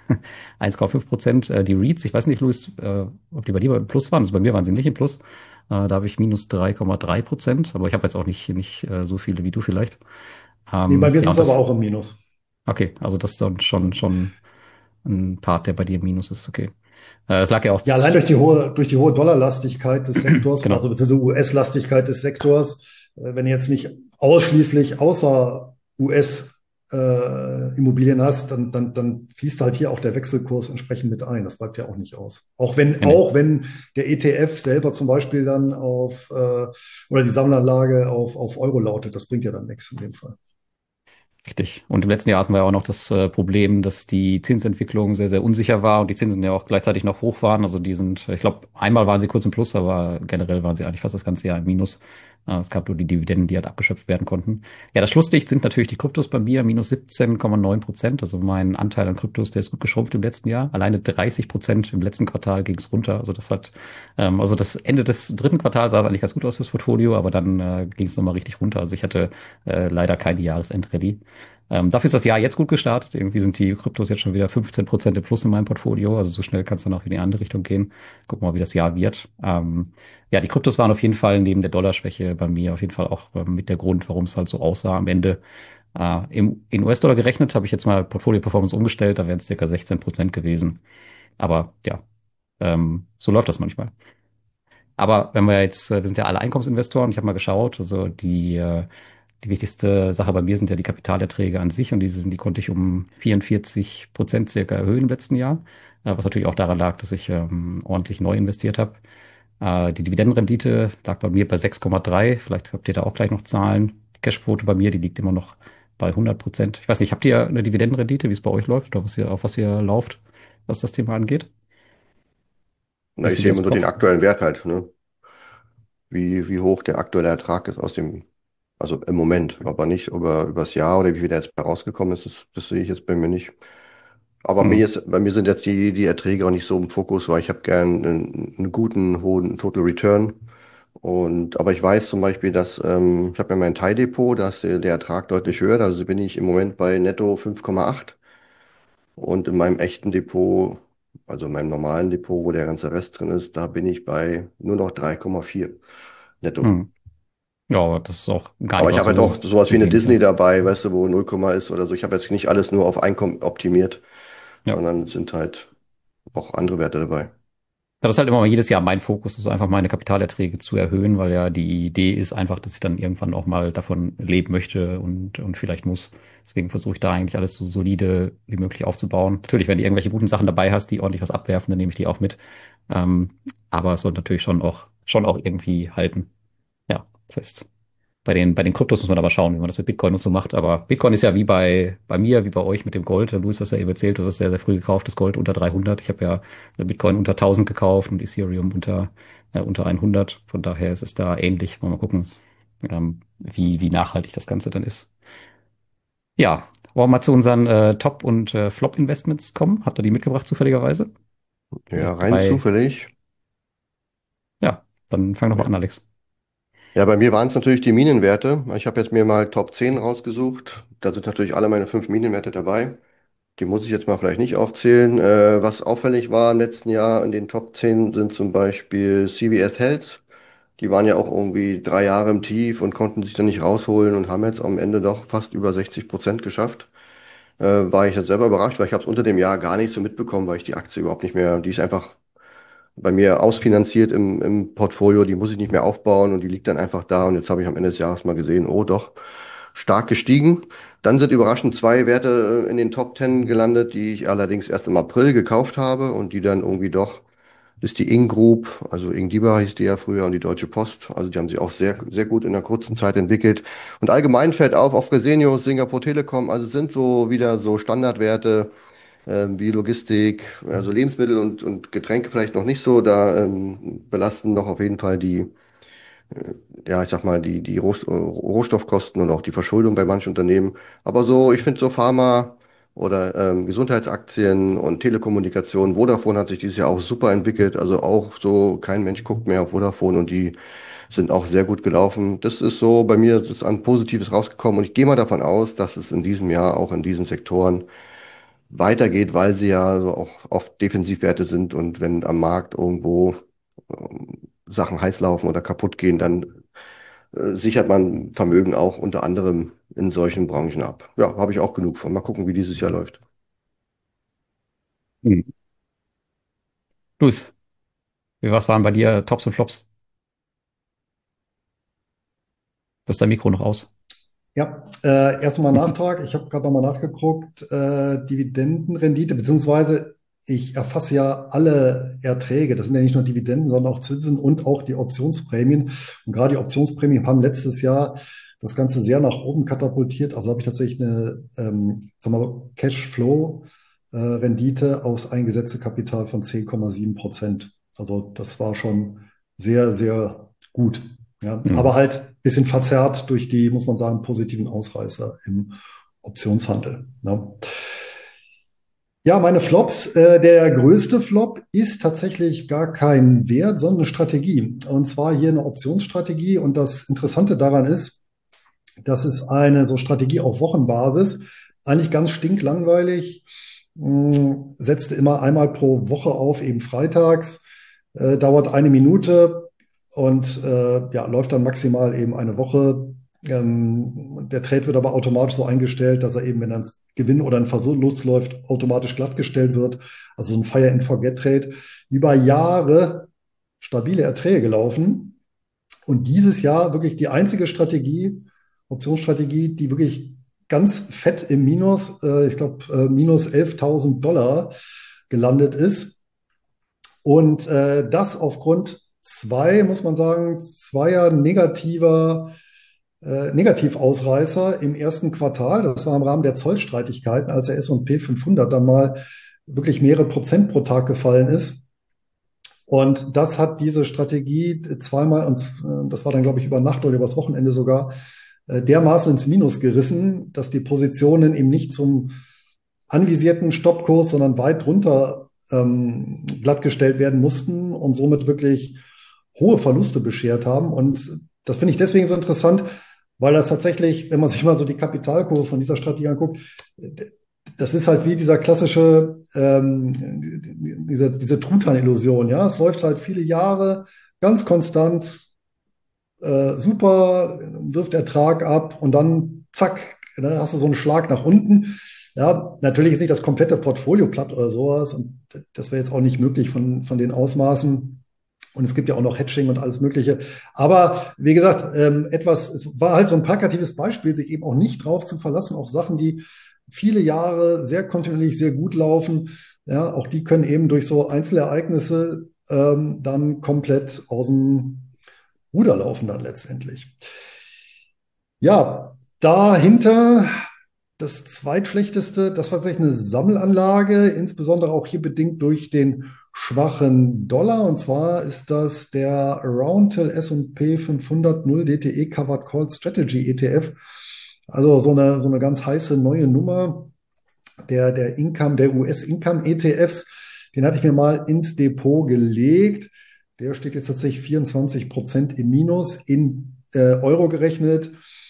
1,5%. Die REITs, ich weiß nicht, Luis, ob die bei dir im Plus waren. Also bei mir waren sie nicht im Plus. Da habe ich minus 3,3%, aber ich habe jetzt auch nicht so viele wie du vielleicht. Nee, bei mir Ja, sind und es aber das, auch im Minus. okay, also das ist dann schon ein Part, der bei dir im Minus ist, okay. Es lag ja auch, Ja, allein durch die hohe Dollarlastigkeit des Sektors, genau. also beziehungsweise US-Lastigkeit des Sektors, wenn du jetzt nicht ausschließlich außer US Immobilien hast, dann fließt halt hier auch der Wechselkurs entsprechend mit ein. Das bleibt ja auch nicht aus. Nee, nee. Auch wenn der ETF selber zum Beispiel dann auf oder die Sammelanlage auf Euro lautet, das bringt ja dann nichts in dem Fall. Richtig. Und im letzten Jahr hatten wir ja auch noch das Problem, dass die Zinsentwicklung sehr, sehr unsicher war und die Zinsen ja auch gleichzeitig noch hoch waren. Also die sind, ich glaube, einmal waren sie kurz im Plus, aber generell waren sie eigentlich fast das ganze Jahr im Minus. Es gab nur die Dividenden, die halt abgeschöpft werden konnten. Ja, das Schlusslicht sind natürlich die Kryptos bei mir, minus 17,9%. Also mein Anteil an Kryptos, der ist gut geschrumpft im letzten Jahr. Alleine 30% im letzten Quartal ging es runter. Also das hat, also das Ende des dritten Quartals sah es eigentlich ganz gut aus fürs Portfolio, aber dann ging es nochmal richtig runter. Also ich hatte leider keine Jahresendrallye. Dafür ist das Jahr jetzt gut gestartet. Irgendwie sind die Kryptos jetzt schon wieder 15% im Plus in meinem Portfolio. Also so schnell kann es dann auch in die andere Richtung gehen. Gucken wir mal, wie das Jahr wird. Ja, die Kryptos waren auf jeden Fall neben der Dollarschwäche bei mir auf jeden Fall auch mit der Grund, warum es halt so aussah am Ende. In US-Dollar gerechnet habe ich jetzt mal Portfolio-Performance umgestellt, da wären es circa 16% gewesen. Aber ja, so läuft das manchmal. Aber wenn wir jetzt, wir sind ja alle Einkommensinvestoren, ich habe mal geschaut, also die wichtigste Sache bei mir sind ja die Kapitalerträge an sich und die konnte ich um 44% circa erhöhen im letzten Jahr, was natürlich auch daran lag, dass ich ordentlich neu investiert habe. Die Dividendenrendite lag bei mir bei 6,3. Vielleicht habt ihr da auch gleich noch Zahlen. Die Cashquote bei mir, die liegt immer noch bei 100%. Ich weiß nicht, habt ihr eine Dividendenrendite, wie es bei euch läuft oder auf was ihr lauft, was das Thema angeht? Na, Wisst ich ihr die sehe aus immer dem nur den Kopf? aktuellen Wert halt, ne? Wie hoch der aktuelle Ertrag ist aus dem, also im Moment, aber nicht übers Jahr oder wie viel der jetzt rausgekommen ist, das sehe ich jetzt bei mir nicht. Aber Hm. bei mir sind jetzt die Erträge auch nicht so im Fokus, weil ich habe gern einen guten, hohen Total Return. Aber ich weiß zum Beispiel, dass ich habe ja mein Teildepot, da ist der Ertrag deutlich höher, also bin ich im Moment bei netto 5,8 und in meinem echten Depot, also in meinem normalen Depot, wo der ganze Rest drin ist, da bin ich bei nur noch 3,4 netto. Hm. Ja, aber das ist auch gar Aber nicht ich mal habe halt auch sowas wie so eine wenig, Disney ne? dabei, weißt du, wo 0, ist oder so. Ich habe jetzt nicht alles nur auf Einkommen optimiert, Ja. sondern es sind halt auch andere Werte dabei. Das ist halt immer jedes Jahr mein Fokus, ist einfach meine Kapitalerträge zu erhöhen, weil ja die Idee ist einfach, dass ich dann irgendwann auch mal davon leben möchte und vielleicht muss. Deswegen versuche ich da eigentlich alles so solide wie möglich aufzubauen. Natürlich, wenn du irgendwelche guten Sachen dabei hast, die ordentlich was abwerfen, dann nehme ich die auch mit. Ähm, aber es soll natürlich schon auch irgendwie halten. Ja, das heißt, bei den Kryptos muss man aber schauen, wie man das mit Bitcoin und so macht. Aber Bitcoin ist ja wie bei mir, wie bei euch mit dem Gold. Luis, hast ja eben erzählt, du hast sehr, sehr früh gekauft, das Gold unter 300. Ich habe ja Bitcoin unter 1000 gekauft und Ethereum unter 100. Von daher ist es da ähnlich. Mal gucken, wie nachhaltig das Ganze dann ist. Ja, wollen wir mal zu unseren Top- und Flop-Investments kommen? Habt ihr die mitgebracht zufälligerweise? Die Ja, rein drei. zufällig. Ja, dann fang doch mal Ja, an, Alex. ja, bei mir waren es natürlich die Minenwerte. Ich habe jetzt mir mal Top 10 rausgesucht. Da sind natürlich alle meine 5 Minenwerte dabei. Die muss ich jetzt mal vielleicht nicht aufzählen. Was auffällig war im letzten Jahr in den Top 10 sind zum Beispiel CVS Health. Die waren ja auch irgendwie 3 Jahre im Tief und konnten sich dann nicht rausholen und haben jetzt am Ende doch fast über 60% geschafft. War ich jetzt selber überrascht, weil ich habe es unter dem Jahr gar nicht so mitbekommen, weil ich die Aktie überhaupt nicht mehr, die ist einfach bei mir ausfinanziert im Portfolio, die muss ich nicht mehr aufbauen und die liegt dann einfach da und jetzt habe ich am Ende des Jahres mal gesehen, oh doch, stark gestiegen. Dann sind überraschend 2 Werte in den Top 10 gelandet, die ich allerdings erst im April gekauft habe und die dann irgendwie doch, ist die Ing Group, also Ing DIBA hieß die ja früher und die Deutsche Post, also die haben sich auch sehr, sehr gut in einer kurzen Zeit entwickelt. Und allgemein fällt auf Fresenius, Singapore Telekom, also es sind so wieder so Standardwerte, wie Logistik, also Lebensmittel und Getränke vielleicht noch nicht so. Da belasten noch auf jeden Fall ja, ich sag mal, die Rohstoffkosten und auch die Verschuldung bei manchen Unternehmen. Aber so, ich finde so Pharma oder Gesundheitsaktien und Telekommunikation, Vodafone hat sich dieses Jahr auch super entwickelt. Also auch so, kein Mensch guckt mehr auf Vodafone und die sind auch sehr gut gelaufen. Das ist so, bei mir ist ein Positives rausgekommen und ich gehe mal davon aus, dass es in diesem Jahr auch in diesen Sektoren weitergeht, weil sie ja so auch oft Defensivwerte sind und wenn am Markt irgendwo Sachen heiß laufen oder kaputt gehen, dann sichert man Vermögen auch unter anderem in solchen Branchen ab. Ja, habe ich auch genug von. Mal gucken, wie dieses Jahr läuft. Hm. Luis, was waren bei dir Tops und Flops? Das ist dein Mikro noch aus. Ja, erst nochmal Nachtrag. Ich habe gerade nochmal nachgeguckt. Dividendenrendite, beziehungsweise ich erfasse ja alle Erträge. Das sind ja nicht nur Dividenden, sondern auch Zinsen und auch die Optionsprämien. Und gerade die Optionsprämien haben letztes Jahr das Ganze sehr nach oben katapultiert. Also habe ich tatsächlich eine, sagen wir mal, Cashflow-Rendite aus eingesetztem Kapital von 10,7%. Also das war schon sehr, sehr gut. Ja, aber Hm. halt ein bisschen verzerrt durch die, muss man sagen, positiven Ausreißer im Optionshandel. Ne? Ja, meine Flops. Der größte Flop ist tatsächlich gar kein Wert, sondern eine Strategie. Und zwar hier eine Optionsstrategie. Und das Interessante daran ist, das ist eine so Strategie auf Wochenbasis. Eigentlich ganz stinklangweilig. Setzt immer einmal pro Woche auf, eben freitags. Dauert eine Minute und ja, läuft dann maximal eben eine Woche. Der Trade wird aber automatisch so eingestellt, dass er eben, wenn er ins Gewinn oder ein Verlust läuft, automatisch glattgestellt wird. Also so ein Fire-and-Forget-Trade. Über Jahre stabile Erträge gelaufen. Und dieses Jahr wirklich die einzige Strategie, Optionsstrategie, die wirklich ganz fett im Minus, ich glaube, minus 11.000 Dollar gelandet ist. Und das aufgrund muss man sagen, zweier Negativausreißer im ersten Quartal. Das war im Rahmen der Zollstreitigkeiten, als der S&P 500 dann mal wirklich mehrere Prozent pro Tag gefallen ist. Und das hat diese Strategie zweimal, und das war dann, glaube ich, über Nacht oder übers Wochenende sogar, dermaßen ins Minus gerissen, dass die Positionen eben nicht zum anvisierten Stoppkurs, sondern weit drunter glattgestellt werden mussten und somit wirklich hohe Verluste beschert haben. Und das finde ich deswegen so interessant, weil das tatsächlich, wenn man sich mal so die Kapitalkurve von dieser Strategie anguckt, das ist halt wie dieser klassische, diese Truthahn-Illusion. Ja, es läuft halt viele Jahre ganz konstant, super, wirft Ertrag ab und dann zack, dann hast du so einen Schlag nach unten. Ja, natürlich ist nicht das komplette Portfolio platt oder sowas. Und das wäre jetzt auch nicht möglich von den Ausmaßen. Und es gibt ja auch noch Hedging und alles Mögliche. Aber wie gesagt, es war halt so ein plakatives Beispiel, sich eben auch nicht drauf zu verlassen, auf Sachen, die viele Jahre sehr kontinuierlich sehr gut laufen. Ja, auch die können eben durch so Einzelereignisse dann komplett aus dem Ruder laufen dann letztendlich. Ja, dahinter das zweitschlechteste, das war tatsächlich eine Sammelanlage, insbesondere auch hier bedingt durch den schwachen Dollar. Und zwar ist das der Roundhill S&P 500 0 DTE Covered Call Strategy ETF. Also so eine ganz heiße neue Nummer der US-Income ETFs. Den hatte ich mir mal ins Depot gelegt. Der steht jetzt tatsächlich 24% im Minus in Euro gerechnet.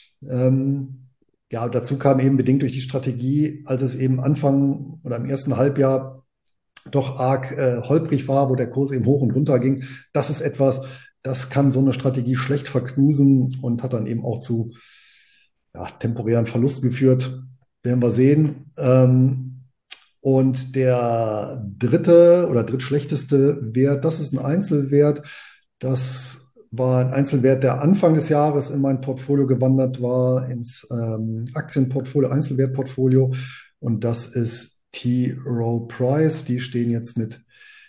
Ja, dazu kam eben bedingt durch die Strategie, als es eben Anfang oder im ersten Halbjahr doch arg holprig war, wo der Kurs eben hoch und runter ging. Das ist etwas, das kann so eine Strategie schlecht verknusen und hat dann eben auch zu ja, temporären Verlusten geführt. Werden wir sehen. Und der dritte oder drittschlechteste Wert, das ist ein Einzelwert. Das war ein Einzelwert, der Anfang des Jahres in mein Portfolio gewandert war, ins Aktienportfolio, Einzelwertportfolio. Und das ist T. Rowe Price. Die stehen jetzt mit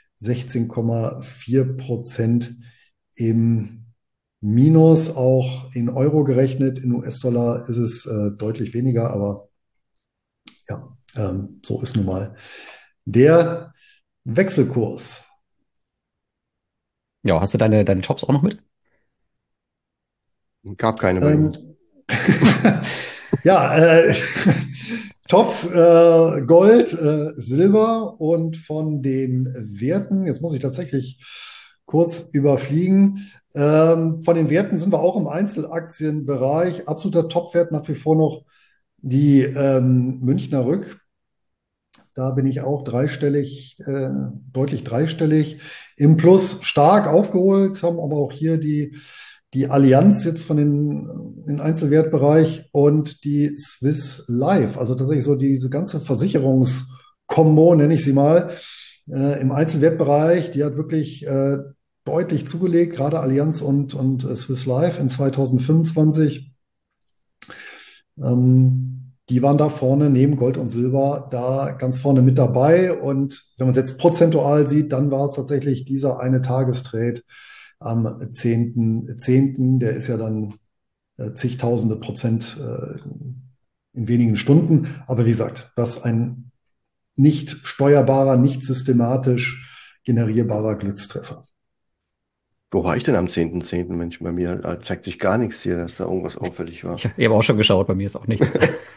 16,4% im Minus, auch in Euro gerechnet. In US-Dollar ist es deutlich weniger, aber ja, so ist nun mal der Wechselkurs. Ja, hast du deine Tops auch noch mit? Gab keine bei mir. Ähm, ja, Tops Gold, Silber und von den Werten, jetzt muss ich tatsächlich kurz überfliegen. Von den Werten sind wir auch im Einzelaktienbereich. Absoluter Topwert nach wie vor noch die Münchner Rück. Da bin ich auch dreistellig, deutlich dreistellig im Plus stark aufgeholt, haben aber auch hier die Allianz jetzt von den Einzelwertbereich und die Swiss Life. Also tatsächlich so diese ganze Versicherungskombo, nenne ich sie mal, im Einzelwertbereich, die hat wirklich deutlich zugelegt, gerade Allianz und Swiss Life in 2025. Die waren da vorne neben Gold und Silber da ganz vorne mit dabei. Und wenn man es jetzt prozentual sieht, dann war es tatsächlich dieser eine Tagestrade am 10.10. Der ist ja dann zigtausende Prozent in wenigen Stunden. Aber wie gesagt, das ein nicht steuerbarer, nicht systematisch generierbarer Glückstreffer. Wo war ich denn am 10.10.? Mensch, bei mir zeigt sich gar nichts hier, dass da irgendwas auffällig war. Ich habe auch schon geschaut, bei mir ist auch nichts.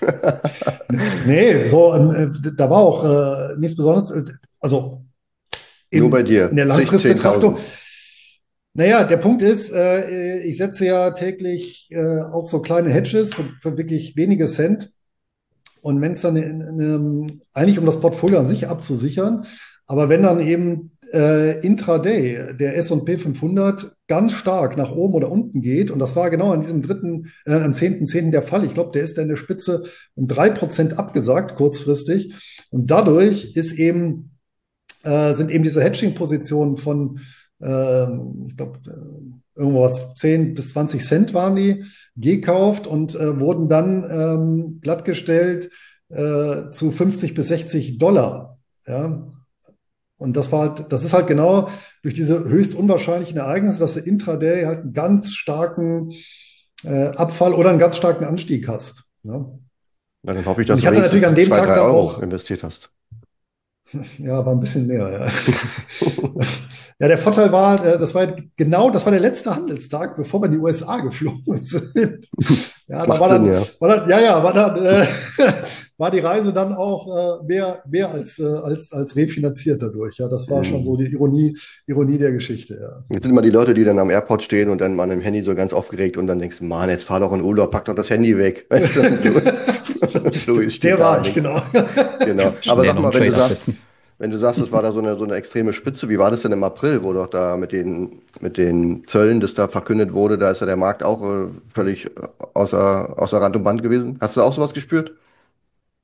Nee, so, da war auch nichts Besonderes. Also Nur bei in dir, der zig, Langfristbetrachtung. 10.000. Naja, der Punkt ist, ich setze ja täglich auch so kleine Hedges für wirklich wenige Cent. Und wenn es dann eigentlich um das Portfolio an sich abzusichern, aber wenn dann eben intraday der S&P 500 ganz stark nach oben oder unten geht, und das war genau an diesem am 10.10. der Fall. Ich glaube, der ist dann in der Spitze um 3% abgesagt, kurzfristig. Und dadurch sind eben diese Hedging-Positionen von, ich glaube, irgendwas 10 bis 20 Cent waren die, gekauft und wurden dann glattgestellt zu 50 bis 60 Dollar. Ja? Und das ist halt genau durch diese höchst unwahrscheinlichen Ereignisse, dass du intraday halt einen ganz starken Abfall oder einen ganz starken Anstieg hast. Ja? Na, dann hoffe ich, Und dass ich du hatte natürlich wenigstens an dem 2, Tag 3 dann Euro auch, investiert hast. ja, war ein bisschen mehr, ja. Ja, der Vorteil war, das war der letzte Handelstag, bevor wir in die USA geflogen sind. Ja, Macht Sinn, ja. war die Reise dann auch mehr als refinanziert dadurch. Ja, das war schon so Mhm. die Ironie der Geschichte, ja. Jetzt sind immer die Leute, die dann am Airport stehen und dann mal am Handy so ganz aufgeregt und dann denkst du, Mann, jetzt fahr doch in Urlaub, pack doch das Handy weg. Weißt du? Louis steht Der da war und ich, denkt, genau. genau. Aber Schnell sag noch einen mal, Trade absetzen. wenn du sagst, es war da so eine extreme Spitze, wie war das denn im April, wo doch da mit den Zöllen, das da verkündet wurde, da ist ja der Markt auch völlig außer Rand und Band gewesen. Hast du auch sowas gespürt?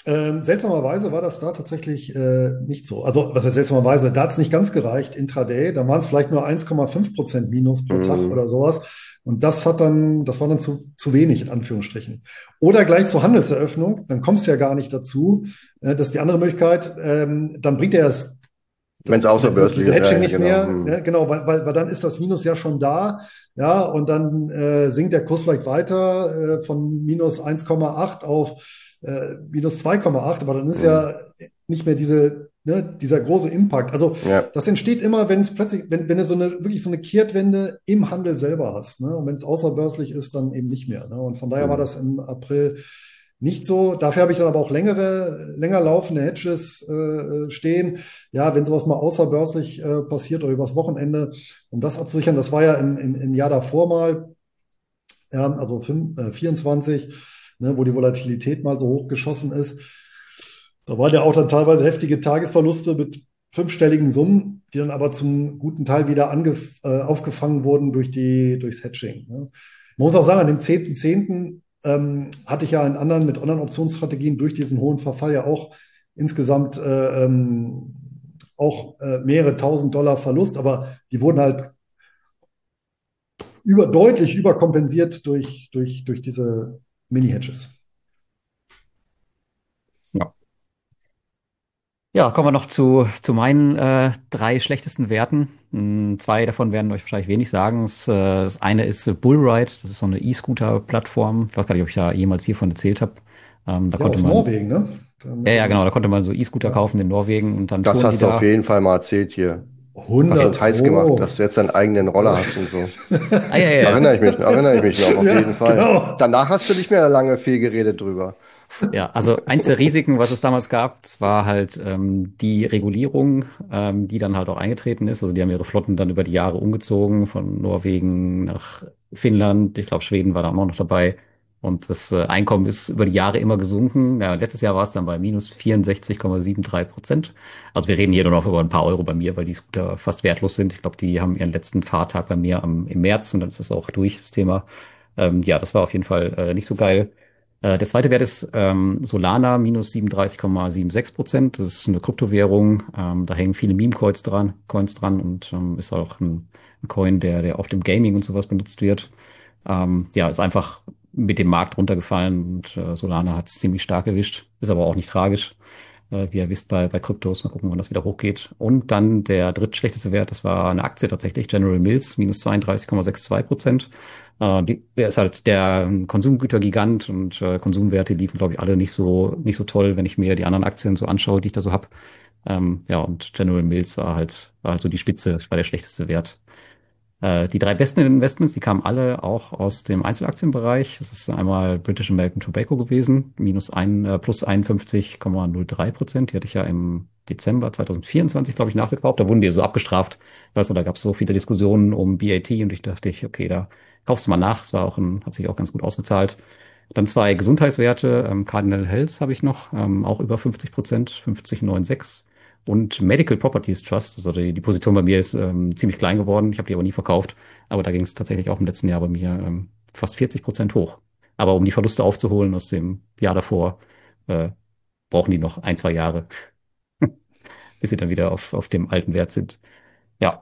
Seltsamerweise war das da tatsächlich nicht so. Also, was heißt seltsamerweise? Da hat es nicht ganz gereicht, intraday. Da waren es vielleicht nur 1,5% Minus pro Tag Mhm. oder sowas. Und das war dann zu wenig, in Anführungsstrichen. Oder gleich zur Handelseröffnung, dann kommst du ja gar nicht dazu. Das ist die andere Möglichkeit. Dann bringt er es Wenn es diese außerbörslich ist, ja, Hedging ja, nicht genau. mehr, Mhm. ne? Genau, weil dann ist das Minus ja schon da, ja, und dann sinkt der Kurs vielleicht weiter von minus 1,8 auf minus 2,8, aber dann ist Mhm. ja nicht mehr dieser große Impact. Also Ja. das entsteht immer, wenn es plötzlich, wenn du wirklich so eine Kehrtwende im Handel selber hast, ne? Und wenn es außerbörslich ist, dann eben nicht mehr. Ne? Und von daher war Mhm. das im April nicht so. Dafür habe ich dann aber auch länger laufende Hedges stehen. Ja, wenn sowas mal außerbörslich passiert oder übers Wochenende, um das abzusichern, das war ja im Jahr davor mal, ja, also 24, ne, wo die Volatilität mal so hoch geschossen ist. Da waren ja auch dann teilweise heftige Tagesverluste mit fünfstelligen Summen, die dann aber zum guten Teil wieder aufgefangen wurden durchs Hedging. Ne. Man muss auch sagen, an dem 10.10. Hatte ich ja mit anderen Optionsstrategien durch diesen hohen Verfall ja auch insgesamt auch mehrere tausend Dollar Verlust, aber die wurden halt deutlich überkompensiert durch diese Mini-Hedges. Ja. Ja, kommen wir noch zu meinen drei schlechtesten Werten. Zwei davon werden euch wahrscheinlich wenig sagen. Das eine ist Bullride, das ist so eine E-Scooter-Plattform. Ich weiß gar nicht, ob ich da jemals hiervon erzählt habe. Da Ja, konnte aus man, Norwegen, ne? ja, Damit ja, genau, dann, da konnte man so E-Scooter ja, kaufen in Norwegen und dann Das fuhren die hast du auf da. jeden Fall mal erzählt hier. Hast du 100 uns heiß gemacht, dass Pro. du jetzt deinen eigenen Roller hast und so. Ah, ja, ja, ja. Erinnere ich mich noch, auf jeden Ja, Fall. genau. Danach hast du nicht mehr lange viel geredet drüber. Ja, also eins der Risiken, was es damals gab, das war halt die Regulierung, die dann halt auch eingetreten ist. Also die haben ihre Flotten dann über die Jahre umgezogen, von Norwegen nach Finnland. Ich glaube, Schweden war da auch noch dabei. Und das Einkommen ist über die Jahre immer gesunken. Ja, letztes Jahr war es dann bei minus 64,73%. Also wir reden hier nur noch über ein paar Euro bei mir, weil die Scooter fast wertlos sind. Ich glaube, die haben ihren letzten Fahrtag bei mir im März und dann ist das auch durch, das Thema. Ja, das war auf jeden Fall nicht so geil. Der zweite Wert ist Solana minus 37,76%. Das ist eine Kryptowährung. Da hängen viele Coins dran und ist auch ein Coin, der oft im Gaming und sowas benutzt wird. Ja, ist einfach mit dem Markt runtergefallen und Solana hat es ziemlich stark erwischt. Ist aber auch nicht tragisch. Wie ihr wisst, bei Kryptos. Mal gucken, wann das wieder hochgeht. Und dann der drittschlechteste Wert, das war eine Aktie tatsächlich, General Mills, minus 32,62%. Der ist halt der Konsumgütergigant und Konsumwerte liefen, glaube ich, alle nicht so toll, wenn ich mir die anderen Aktien so anschaue, die ich da so hab. Ja, und General Mills war halt so die Spitze, war der schlechteste Wert. Die drei besten Investments, die kamen alle auch aus dem Einzelaktienbereich. Das ist einmal British American Tobacco gewesen, plus 51,03%. Die hatte ich ja im Dezember 2024, glaube ich, nachgekauft. Da wurden die so abgestraft. Ich weiß noch, da gab es so viele Diskussionen um BAT und ich dachte, okay, da kaufst du mal nach. Hat sich auch ganz gut ausgezahlt. Dann zwei Gesundheitswerte, Cardinal Health habe ich noch, auch über 50%, 50,96. Und Medical Properties Trust, also die Position bei mir ist ziemlich klein geworden. Ich habe die aber nie verkauft. Aber da ging es tatsächlich auch im letzten Jahr bei mir fast 40% hoch. Aber um die Verluste aufzuholen aus dem Jahr davor, äh, brauchen die noch ein, zwei Jahre, bis sie dann wieder auf dem alten Wert sind. Ja,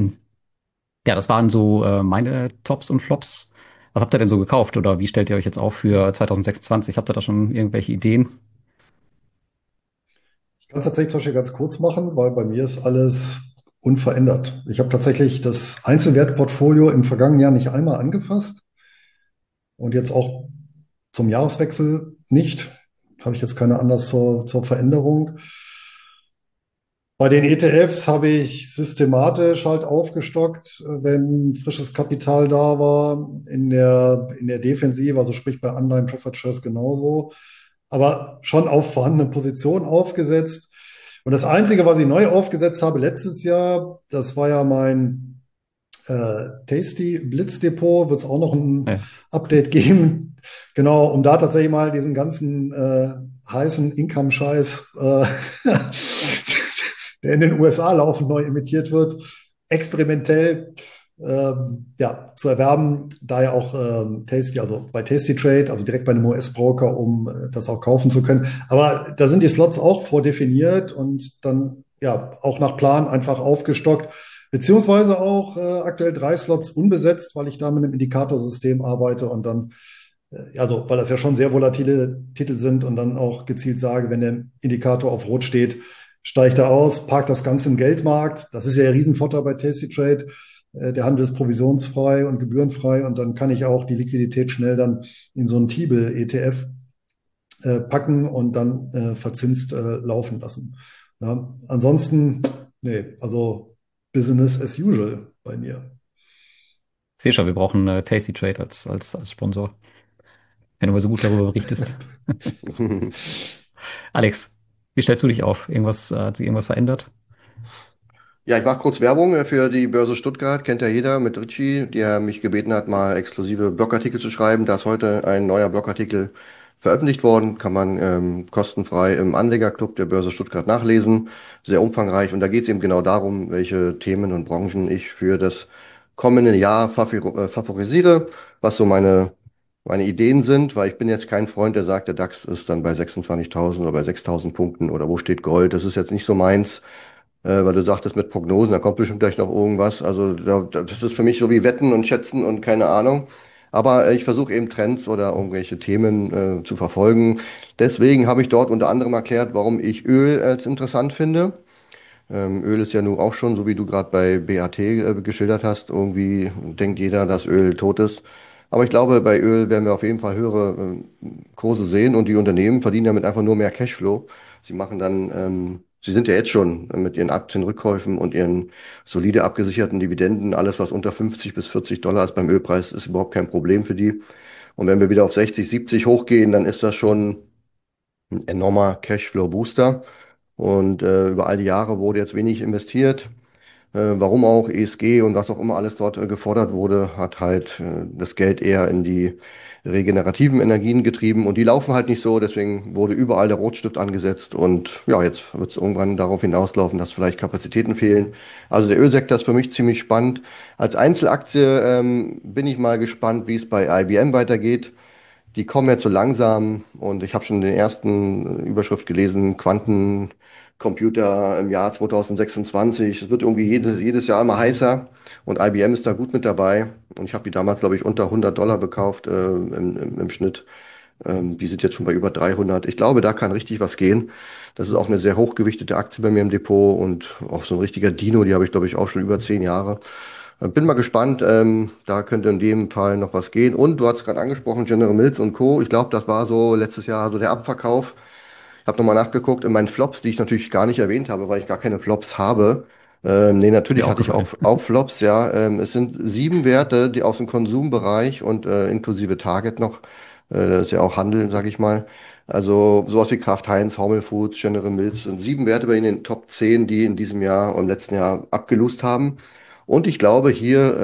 ja, das waren so meine Tops und Flops. Was habt ihr denn so gekauft oder wie stellt ihr euch jetzt auf für 2026? Habt ihr da schon irgendwelche Ideen? Ich kann es tatsächlich zum Beispiel ganz kurz machen, weil bei mir ist alles unverändert. Ich habe tatsächlich das Einzelwertportfolio im vergangenen Jahr nicht einmal angefasst und jetzt auch zum Jahreswechsel nicht. Habe ich jetzt keine Anlass zur Veränderung. Bei den ETFs habe ich systematisch halt aufgestockt, wenn frisches Kapital da war, in der Defensive, also sprich bei Underlying Preferred Shares genauso, aber schon auf vorhandene Positionen aufgesetzt. Und das Einzige, was ich neu aufgesetzt habe letztes Jahr, das war ja mein Tasty Blitzdepot, wird es auch noch ein Ja. Update geben. Genau, um da tatsächlich mal diesen ganzen heißen Income-Scheiß, der in den USA laufend neu emittiert wird, experimentell ja, zu erwerben. Daher auch Tasty, also bei Tasty Trade, also direkt bei einem US-Broker, um das auch kaufen zu können. Aber da sind die Slots auch vordefiniert und dann ja auch nach Plan einfach aufgestockt. Beziehungsweise auch aktuell 3 Slots unbesetzt, weil ich da mit einem Indikatorsystem arbeite und dann, also weil das ja schon sehr volatile Titel sind und dann auch gezielt sage, wenn der Indikator auf Rot steht, steigt er aus, parkt das Ganze im Geldmarkt. Das ist ja der Riesenvorteil bei Tasty Trade. Der Handel ist provisionsfrei und gebührenfrei und dann kann ich auch die Liquidität schnell dann in so einen T-Bill-ETF packen und dann verzinst laufen lassen. Ja, ansonsten, nee, also Business as usual bei mir. Ich sehe schon, wir brauchen Tasty Trade als Sponsor, wenn du mal so gut darüber berichtest. Alex, wie stellst du dich auf? Hat sich irgendwas verändert? Ja, ich mache kurz Werbung für die Börse Stuttgart, kennt ja jeder mit Richie, der mich gebeten hat, mal exklusive Blogartikel zu schreiben. Da ist heute ein neuer Blogartikel veröffentlicht worden, kann man kostenfrei im Anlegerclub der Börse Stuttgart nachlesen, sehr umfangreich. Und da geht es eben genau darum, welche Themen und Branchen ich für das kommende Jahr favorisiere, was so meine Ideen sind, weil ich bin jetzt kein Freund, der sagt, der DAX ist dann bei 26.000 oder bei 6.000 Punkten oder wo steht Gold. Das ist jetzt nicht so meins, weil du sagtest mit Prognosen, da kommt bestimmt gleich noch irgendwas. Also das ist für mich so wie Wetten und Schätzen und keine Ahnung. Aber ich versuche eben Trends oder irgendwelche Themen zu verfolgen. Deswegen habe ich dort unter anderem erklärt, warum ich Öl als interessant finde. Öl ist ja nun auch schon, so wie du gerade bei BAT geschildert hast, irgendwie denkt jeder, dass Öl tot ist. Aber ich glaube, bei Öl werden wir auf jeden Fall höhere Kurse sehen und die Unternehmen verdienen damit einfach nur mehr Cashflow. Sie sind ja jetzt schon mit ihren Aktienrückkäufen und ihren solide abgesicherten Dividenden, alles was unter 50 bis 40 Dollar ist beim Ölpreis, ist überhaupt kein Problem für die. Und wenn wir wieder auf 60, 70 hochgehen, dann ist das schon ein enormer Cashflow-Booster. Und über all die Jahre wurde jetzt wenig investiert. Warum auch ESG und was auch immer alles dort gefordert wurde, hat halt das Geld eher in die regenerativen Energien getrieben und die laufen halt nicht so, deswegen wurde überall der Rotstift angesetzt und ja, jetzt wird es irgendwann darauf hinauslaufen, dass vielleicht Kapazitäten fehlen. Also der Ölsektor ist für mich ziemlich spannend. Als Einzelaktie bin ich mal gespannt, wie es bei IBM weitergeht. Die kommen jetzt so langsam und ich habe schon den ersten Überschrift gelesen, Quantencomputer im Jahr 2026. Es wird irgendwie jedes Jahr immer heißer und IBM ist da gut mit dabei. Und ich habe die damals, glaube ich, unter 100 Dollar gekauft im Schnitt. Die sind jetzt schon bei über 300. Ich glaube, da kann richtig was gehen. Das ist auch eine sehr hochgewichtete Aktie bei mir im Depot und auch so ein richtiger Dino, die habe ich, glaube ich, auch schon über 10 Jahre. Bin mal gespannt, da könnte in dem Fall noch was gehen. Und du hast gerade angesprochen, General Mills und Co. Ich glaube, das war so letztes Jahr so der Abverkauf. Ich habe nochmal nachgeguckt in meinen Flops, die ich natürlich gar nicht erwähnt habe, weil ich gar keine Flops habe. Nee, Ist mir natürlich auch hatte ich gefallen. auch Flops, ja. Es sind 7 Werte, die aus dem Konsumbereich und inklusive Target noch, das ist ja auch Handel, sag ich mal. Also sowas wie Kraft Heinz, Hormel Foods, General Mills sind 7 Werte bei Ihnen in den Top 10, die in diesem Jahr und im letzten Jahr abgelost haben. Und ich glaube, hier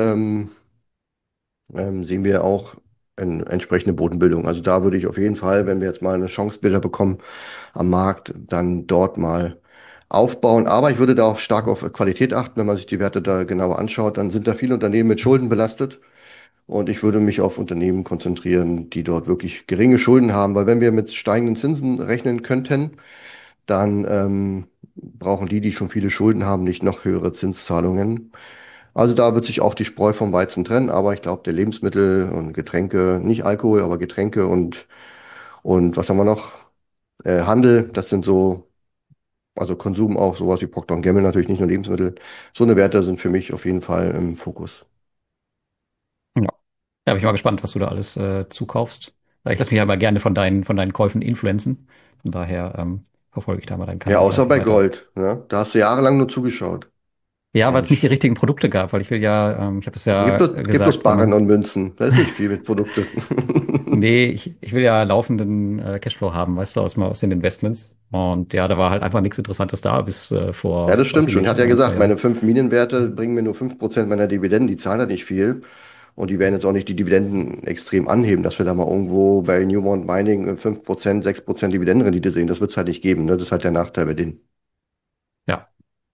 sehen wir auch eine entsprechende Bodenbildung. Also da würde ich auf jeden Fall, wenn wir jetzt mal eine Chance wieder bekommen am Markt, dann dort mal aufbauen. Aber ich würde da auch stark auf Qualität achten, wenn man sich die Werte da genauer anschaut. Dann sind da viele Unternehmen mit Schulden belastet. Und ich würde mich auf Unternehmen konzentrieren, die dort wirklich geringe Schulden haben. Weil wenn wir mit steigenden Zinsen rechnen könnten, dann brauchen die, die schon viele Schulden haben, nicht noch höhere Zinszahlungen. Also da wird sich auch die Spreu vom Weizen trennen, aber ich glaube, der Lebensmittel und Getränke, nicht Alkohol, aber Getränke und was haben wir noch? Handel, das sind so, also Konsum auch, sowas wie Procter Gamble natürlich, nicht nur Lebensmittel. So eine Werte sind für mich auf jeden Fall im Fokus. Ja. Ja, bin ich mal gespannt, was du da alles zukaufst. Ich lasse mich ja mal gerne von deinen Käufen influenzen. Von daher verfolge ich da mal deinen Ja, Kanal außer fleißig bei weiter. Gold, ne? Da hast du jahrelang nur zugeschaut. Ja, weil es nicht die Mensch. richtigen Produkte gab, weil ich will ja, ich habe es ja Gibt bloß gesagt, wenn Barren man, und Münzen. Da ist nicht viel mit Produkte. nee, ich will ja laufenden Cashflow haben, weißt du, aus den Investments. Und ja, da war halt einfach nichts Interessantes da bis Ja, vor, das weiß stimmt ich schon. Ich nicht, hatte ja ein, zwei gesagt, Jahren. meine 5 Medienwerte bringen mir nur 5% meiner Dividenden. Die zahlen halt nicht viel. Und die werden jetzt auch nicht die Dividenden extrem anheben, dass wir da mal irgendwo bei Newmont Mining 5%, 6% Dividendenrendite sehen. Das wird es halt nicht geben. Ne? Das ist halt der Nachteil bei denen. Ja.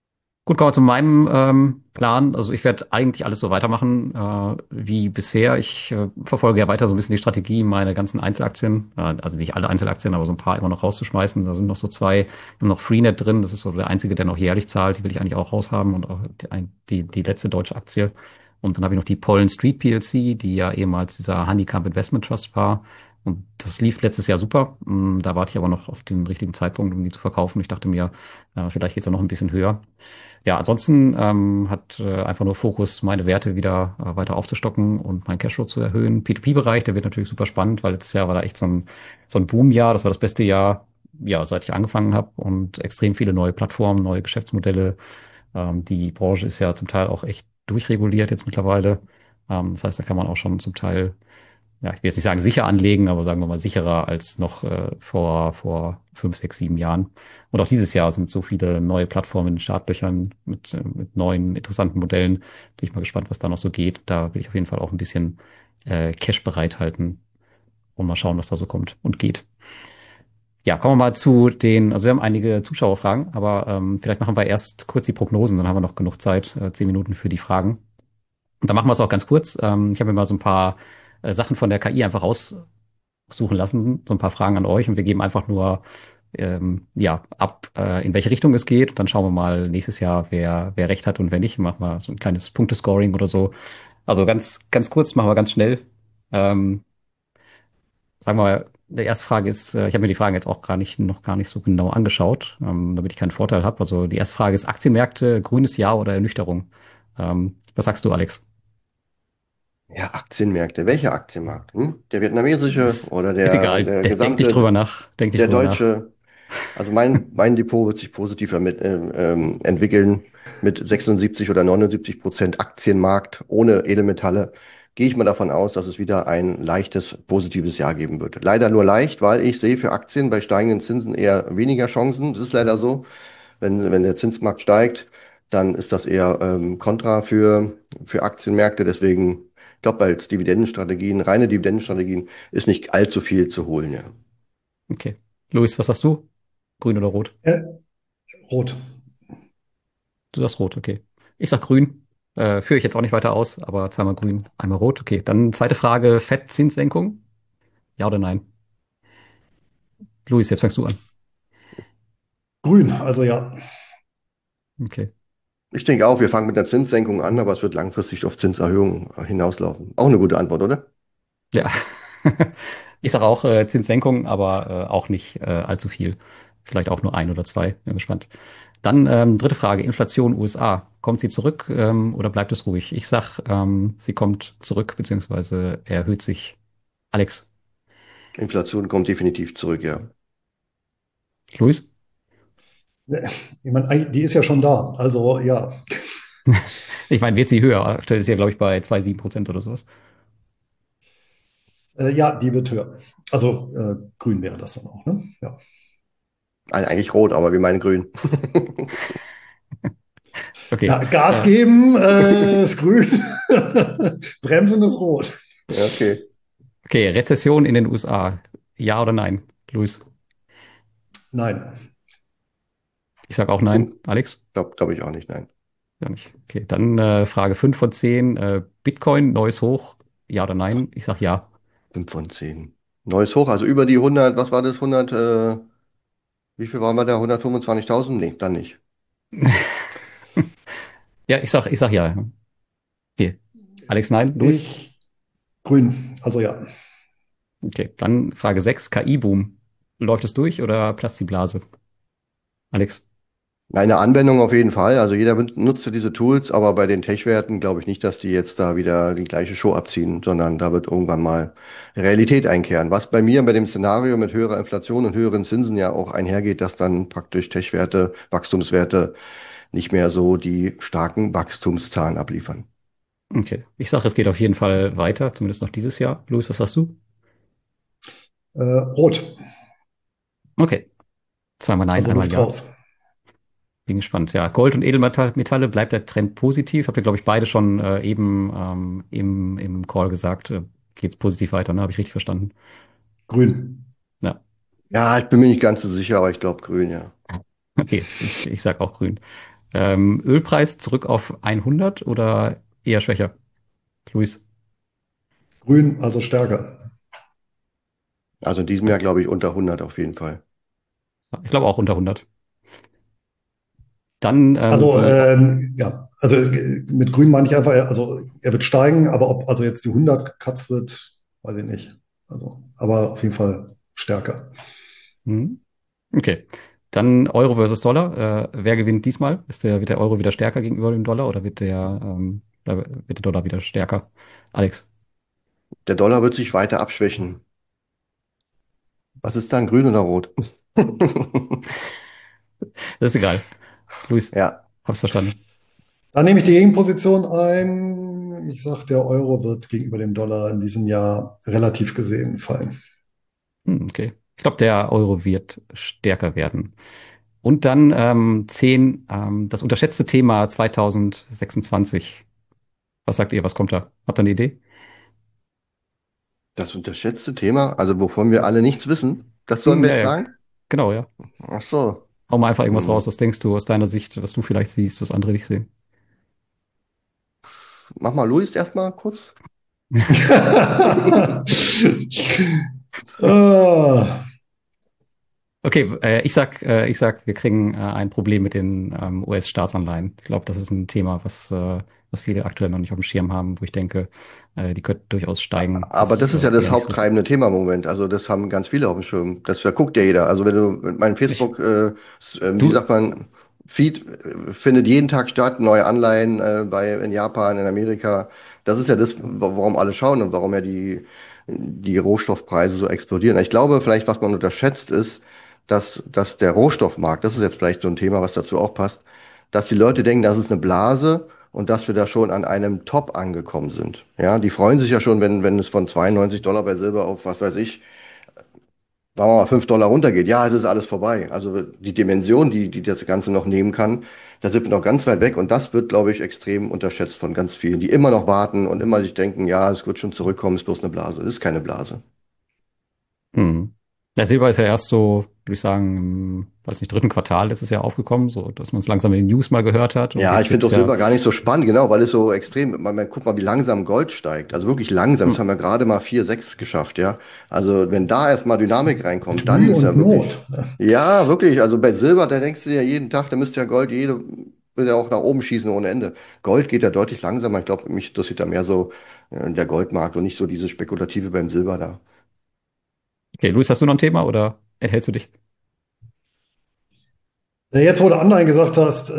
Gut, kommen wir zu meinem Plan. Also ich werde eigentlich alles so weitermachen wie bisher. Ich verfolge ja weiter so ein bisschen die Strategie, meine ganzen Einzelaktien, also nicht alle Einzelaktien, aber so ein paar immer noch rauszuschmeißen. Da sind noch so zwei, noch Freenet drin. Das ist so der einzige, der noch jährlich zahlt. Die will ich eigentlich auch raushaben und auch die letzte deutsche Aktie. Und dann habe ich noch die Pollen Street PLC, die ja ehemals dieser Honeycomb Investment Trust war. Und das lief letztes Jahr super. Da warte ich aber noch auf den richtigen Zeitpunkt, um die zu verkaufen. Ich dachte mir, vielleicht geht's auch noch ein bisschen höher. Ja, ansonsten hat einfach nur Fokus, meine Werte wieder weiter aufzustocken und mein Cashflow zu erhöhen. P2P-Bereich, der wird natürlich super spannend, weil letztes Jahr war da echt so ein Boomjahr. Das war das beste Jahr, ja, seit ich angefangen habe und extrem viele neue Plattformen, neue Geschäftsmodelle. Die Branche ist ja zum Teil auch echt durchreguliert jetzt mittlerweile. Das heißt, da kann man auch schon zum Teil, ja, ich will jetzt nicht sagen sicher anlegen, aber sagen wir mal sicherer als noch vor 5, 6, 7 Jahren. Und auch dieses Jahr sind so viele neue Plattformen in den Startlöchern mit neuen, interessanten Modellen. Bin ich mal gespannt, was da noch so geht. Da will ich auf jeden Fall auch ein bisschen Cash bereithalten und mal schauen, was da so kommt und geht. Ja, kommen wir mal zu also wir haben einige Zuschauerfragen, aber vielleicht machen wir erst kurz die Prognosen, dann haben wir noch genug Zeit, 10 Minuten für die Fragen. Und dann machen wir es auch ganz kurz. Ich habe mir mal so ein paar Sachen von der KI einfach raussuchen lassen, so ein paar Fragen an euch und wir geben einfach nur ja, ab, in welche Richtung es geht. Dann schauen wir mal nächstes Jahr, wer recht hat und wer nicht. Machen wir so ein kleines Punktescoring oder so. Also ganz kurz, machen wir ganz schnell. Ähm, Sagen wir mal, die erste Frage ist, ich habe mir die Fragen jetzt auch noch gar nicht so genau angeschaut, damit ich keinen Vorteil habe. Also die erste Frage ist Aktienmärkte, grünes Ja oder Ernüchterung? Was sagst du, Alex? Ja, Aktienmärkte. Welcher Aktienmarkt? Hm? Der vietnamesische oder Ist der, egal. der Denk nicht gesamte, drüber nach. Denk nicht der drüber nach. deutsche? Also mein Depot wird sich positiver entwickeln mit 76 oder 79% Aktienmarkt ohne Edelmetalle. Gehe ich mal davon aus, dass es wieder ein leichtes positives Jahr geben wird. Leider nur leicht, weil ich sehe für Aktien bei steigenden Zinsen eher weniger Chancen. Das ist leider so. Wenn der Zinsmarkt steigt, dann ist das eher kontra für Aktienmärkte. Deswegen, ich glaube, als Dividendenstrategien, reine Dividendenstrategien, ist nicht allzu viel zu holen, ja. Okay. Luis, was sagst du? Grün oder rot? Äh, Rot. Du sagst rot, okay. Ich sag grün. Führe ich jetzt auch nicht weiter aus, aber zweimal grün, einmal rot. Okay, dann zweite Frage, Fettzinssenkung? Ja oder nein? Luis, jetzt fängst du an. Grün, also ja. Okay. Ich denke auch, wir fangen mit einer Zinssenkung an, aber es wird langfristig auf Zinserhöhungen hinauslaufen. Auch eine gute Antwort, oder? Ja. Ich sage auch Zinssenkung, aber auch nicht allzu viel. Vielleicht auch nur ein oder zwei. Bin gespannt. Dann dritte Frage, Inflation USA. Kommt sie zurück oder bleibt es ruhig? Ich sag, sie kommt zurück, beziehungsweise erhöht sich. Alex, Inflation kommt definitiv zurück, ja. Luis? Ich meine, die ist ja schon da. Also ja. Ich meine, wird sie höher? Aktuell ist sie ja, glaube ich, bei 2,7% oder sowas. Ja, die wird höher. Also grün wäre das dann auch, ne? Ja. Eigentlich rot, aber wir meinen grün. Okay. Ja, Gas geben ist grün, Bremsen ist rot. Ja, okay. Okay, Rezession in den USA. Ja oder nein? Luis? Nein. Ich sage auch nein. Alex? Glaub ich auch nicht, nein. Ja nicht. Okay, dann Frage 5 von 10. Bitcoin, neues Hoch. Ja oder nein? Ich sag ja. 5 von 10. Neues Hoch, also über die 100, was war das? 100, wie viel waren wir da? 125.000? Nee, dann nicht. Ja, ich sag ja. Okay. Alex, nein. Luis? Ich grün, also ja. Okay, dann Frage 6. KI-Boom. Läuft es durch oder platzt die Blase? Alex? Eine Anwendung auf jeden Fall. Also jeder nutzt ja diese Tools, aber bei den Tech-Werten glaube ich nicht, dass die jetzt da wieder die gleiche Show abziehen, sondern da wird irgendwann mal Realität einkehren. Was bei mir bei dem Szenario mit höherer Inflation und höheren Zinsen ja auch einhergeht, dass dann praktisch Tech-Werte, Wachstumswerte nicht mehr so die starken Wachstumszahlen abliefern. Okay. Ich sag, es geht auf jeden Fall weiter, zumindest noch dieses Jahr. Luis, was sagst du? Rot, Okay. Zweimal nein, also einmal Luft ja. raus. Bin gespannt. Ja, Gold und Edelmetalle bleibt der Trend positiv. Habt ihr, glaube ich, beide schon eben im Call gesagt. Geht's positiv weiter, ne? Habe ich richtig verstanden? Grün. Ja. Ja, ich bin mir nicht ganz so sicher, aber ich glaube grün, ja. Okay, ich sag auch grün. Ölpreis zurück auf 100 oder eher schwächer? Luis? Grün, also stärker. Also in diesem Jahr glaube ich unter 100 auf jeden Fall. Ich glaube auch unter 100. Dann Also die, ja, also mit Grün meine ich einfach, also er wird steigen, aber ob also jetzt die 100 kratzt wird, weiß ich nicht. Also, aber auf jeden Fall stärker. hm, okay. Dann Euro versus Dollar. Wer gewinnt diesmal? Wird der Euro wieder stärker gegenüber dem Dollar oder wird der Dollar wieder stärker? Alex, Der Dollar wird sich weiter abschwächen. Was ist dann, grün oder rot? das ist egal. Luis, Ja, hab's verstanden. Dann nehme ich die Gegenposition ein. Ich sage, der Euro wird gegenüber dem Dollar in diesem Jahr relativ gesehen fallen. Okay. Ich glaube, der Euro wird stärker werden. Und dann 10, das unterschätzte Thema 2026. Was sagt ihr? Was kommt da? Habt ihr eine Idee? das unterschätzte Thema, also wovon wir alle nichts wissen, das sollen wir Ja, jetzt ja, sagen? genau, ja. Ach so. Hau mal einfach irgendwas raus. Hm. Was denkst du aus deiner Sicht, was du vielleicht siehst, was andere nicht sehen? Mach mal Luis erstmal kurz. Ah, Okay, ich sag, wir kriegen ein Problem mit den US-Staatsanleihen. Ich glaube, das ist ein Thema, was viele aktuell noch nicht auf dem Schirm haben, wo ich denke, die könnte durchaus steigen, Aber was das ist ja das eher nicht so richtig. haupttreibende Thema im Moment. Also das haben ganz viele auf dem Schirm. Das guckt ja jeder. Also wenn du mein Ich, Facebook, wie du, sagt man, Feed findet jeden Tag statt, neue Anleihen in Japan, in Amerika. Das ist ja das, warum alle schauen und warum ja die Rohstoffpreise so explodieren. Ich glaube, vielleicht, was man unterschätzt, ist, dass der Rohstoffmarkt, das ist jetzt vielleicht so ein Thema, was dazu auch passt, dass die Leute denken, das ist eine Blase und dass wir da schon an einem Top angekommen sind. Ja, die freuen sich ja schon, wenn es von 92 Dollar bei Silber auf, was weiß ich, sagen wir mal 5 Dollar runtergeht. Ja, es ist alles vorbei. Also die Dimension, die das Ganze noch nehmen kann, da sind wir noch ganz weit weg und das wird, glaube ich, extrem unterschätzt von ganz vielen, die immer noch warten und immer sich denken, ja, es wird schon zurückkommen, ist bloß eine Blase. Es ist keine Blase. hm. Der Silber ist ja erst so, würde ich sagen, weiß nicht, dritten Quartal letztes Jahr aufgekommen, so dass man es langsam in den News mal gehört hat und Ja, ich jetzt finde wird's auch ja, Silber gar nicht so spannend, genau, weil es so extrem, guck mal, wie langsam Gold steigt. Also wirklich langsam. Das hm. haben wir gerade mal 4, 6 geschafft, ja. Also wenn da erstmal Dynamik reinkommt, mit dann Mühe ist ja und wirklich, Not. Ne? ja, wirklich. Also bei Silber, da denkst du ja jeden Tag, da müsste ja Gold will ja auch nach oben schießen ohne Ende. Gold geht ja deutlich langsamer. Ich glaube, mich interessiert da mehr so der Goldmarkt und nicht so dieses Spekulative beim Silber da. Okay, Luis, hast du noch ein Thema oder enthältst du dich? Jetzt, wo du Anleihen gesagt hast,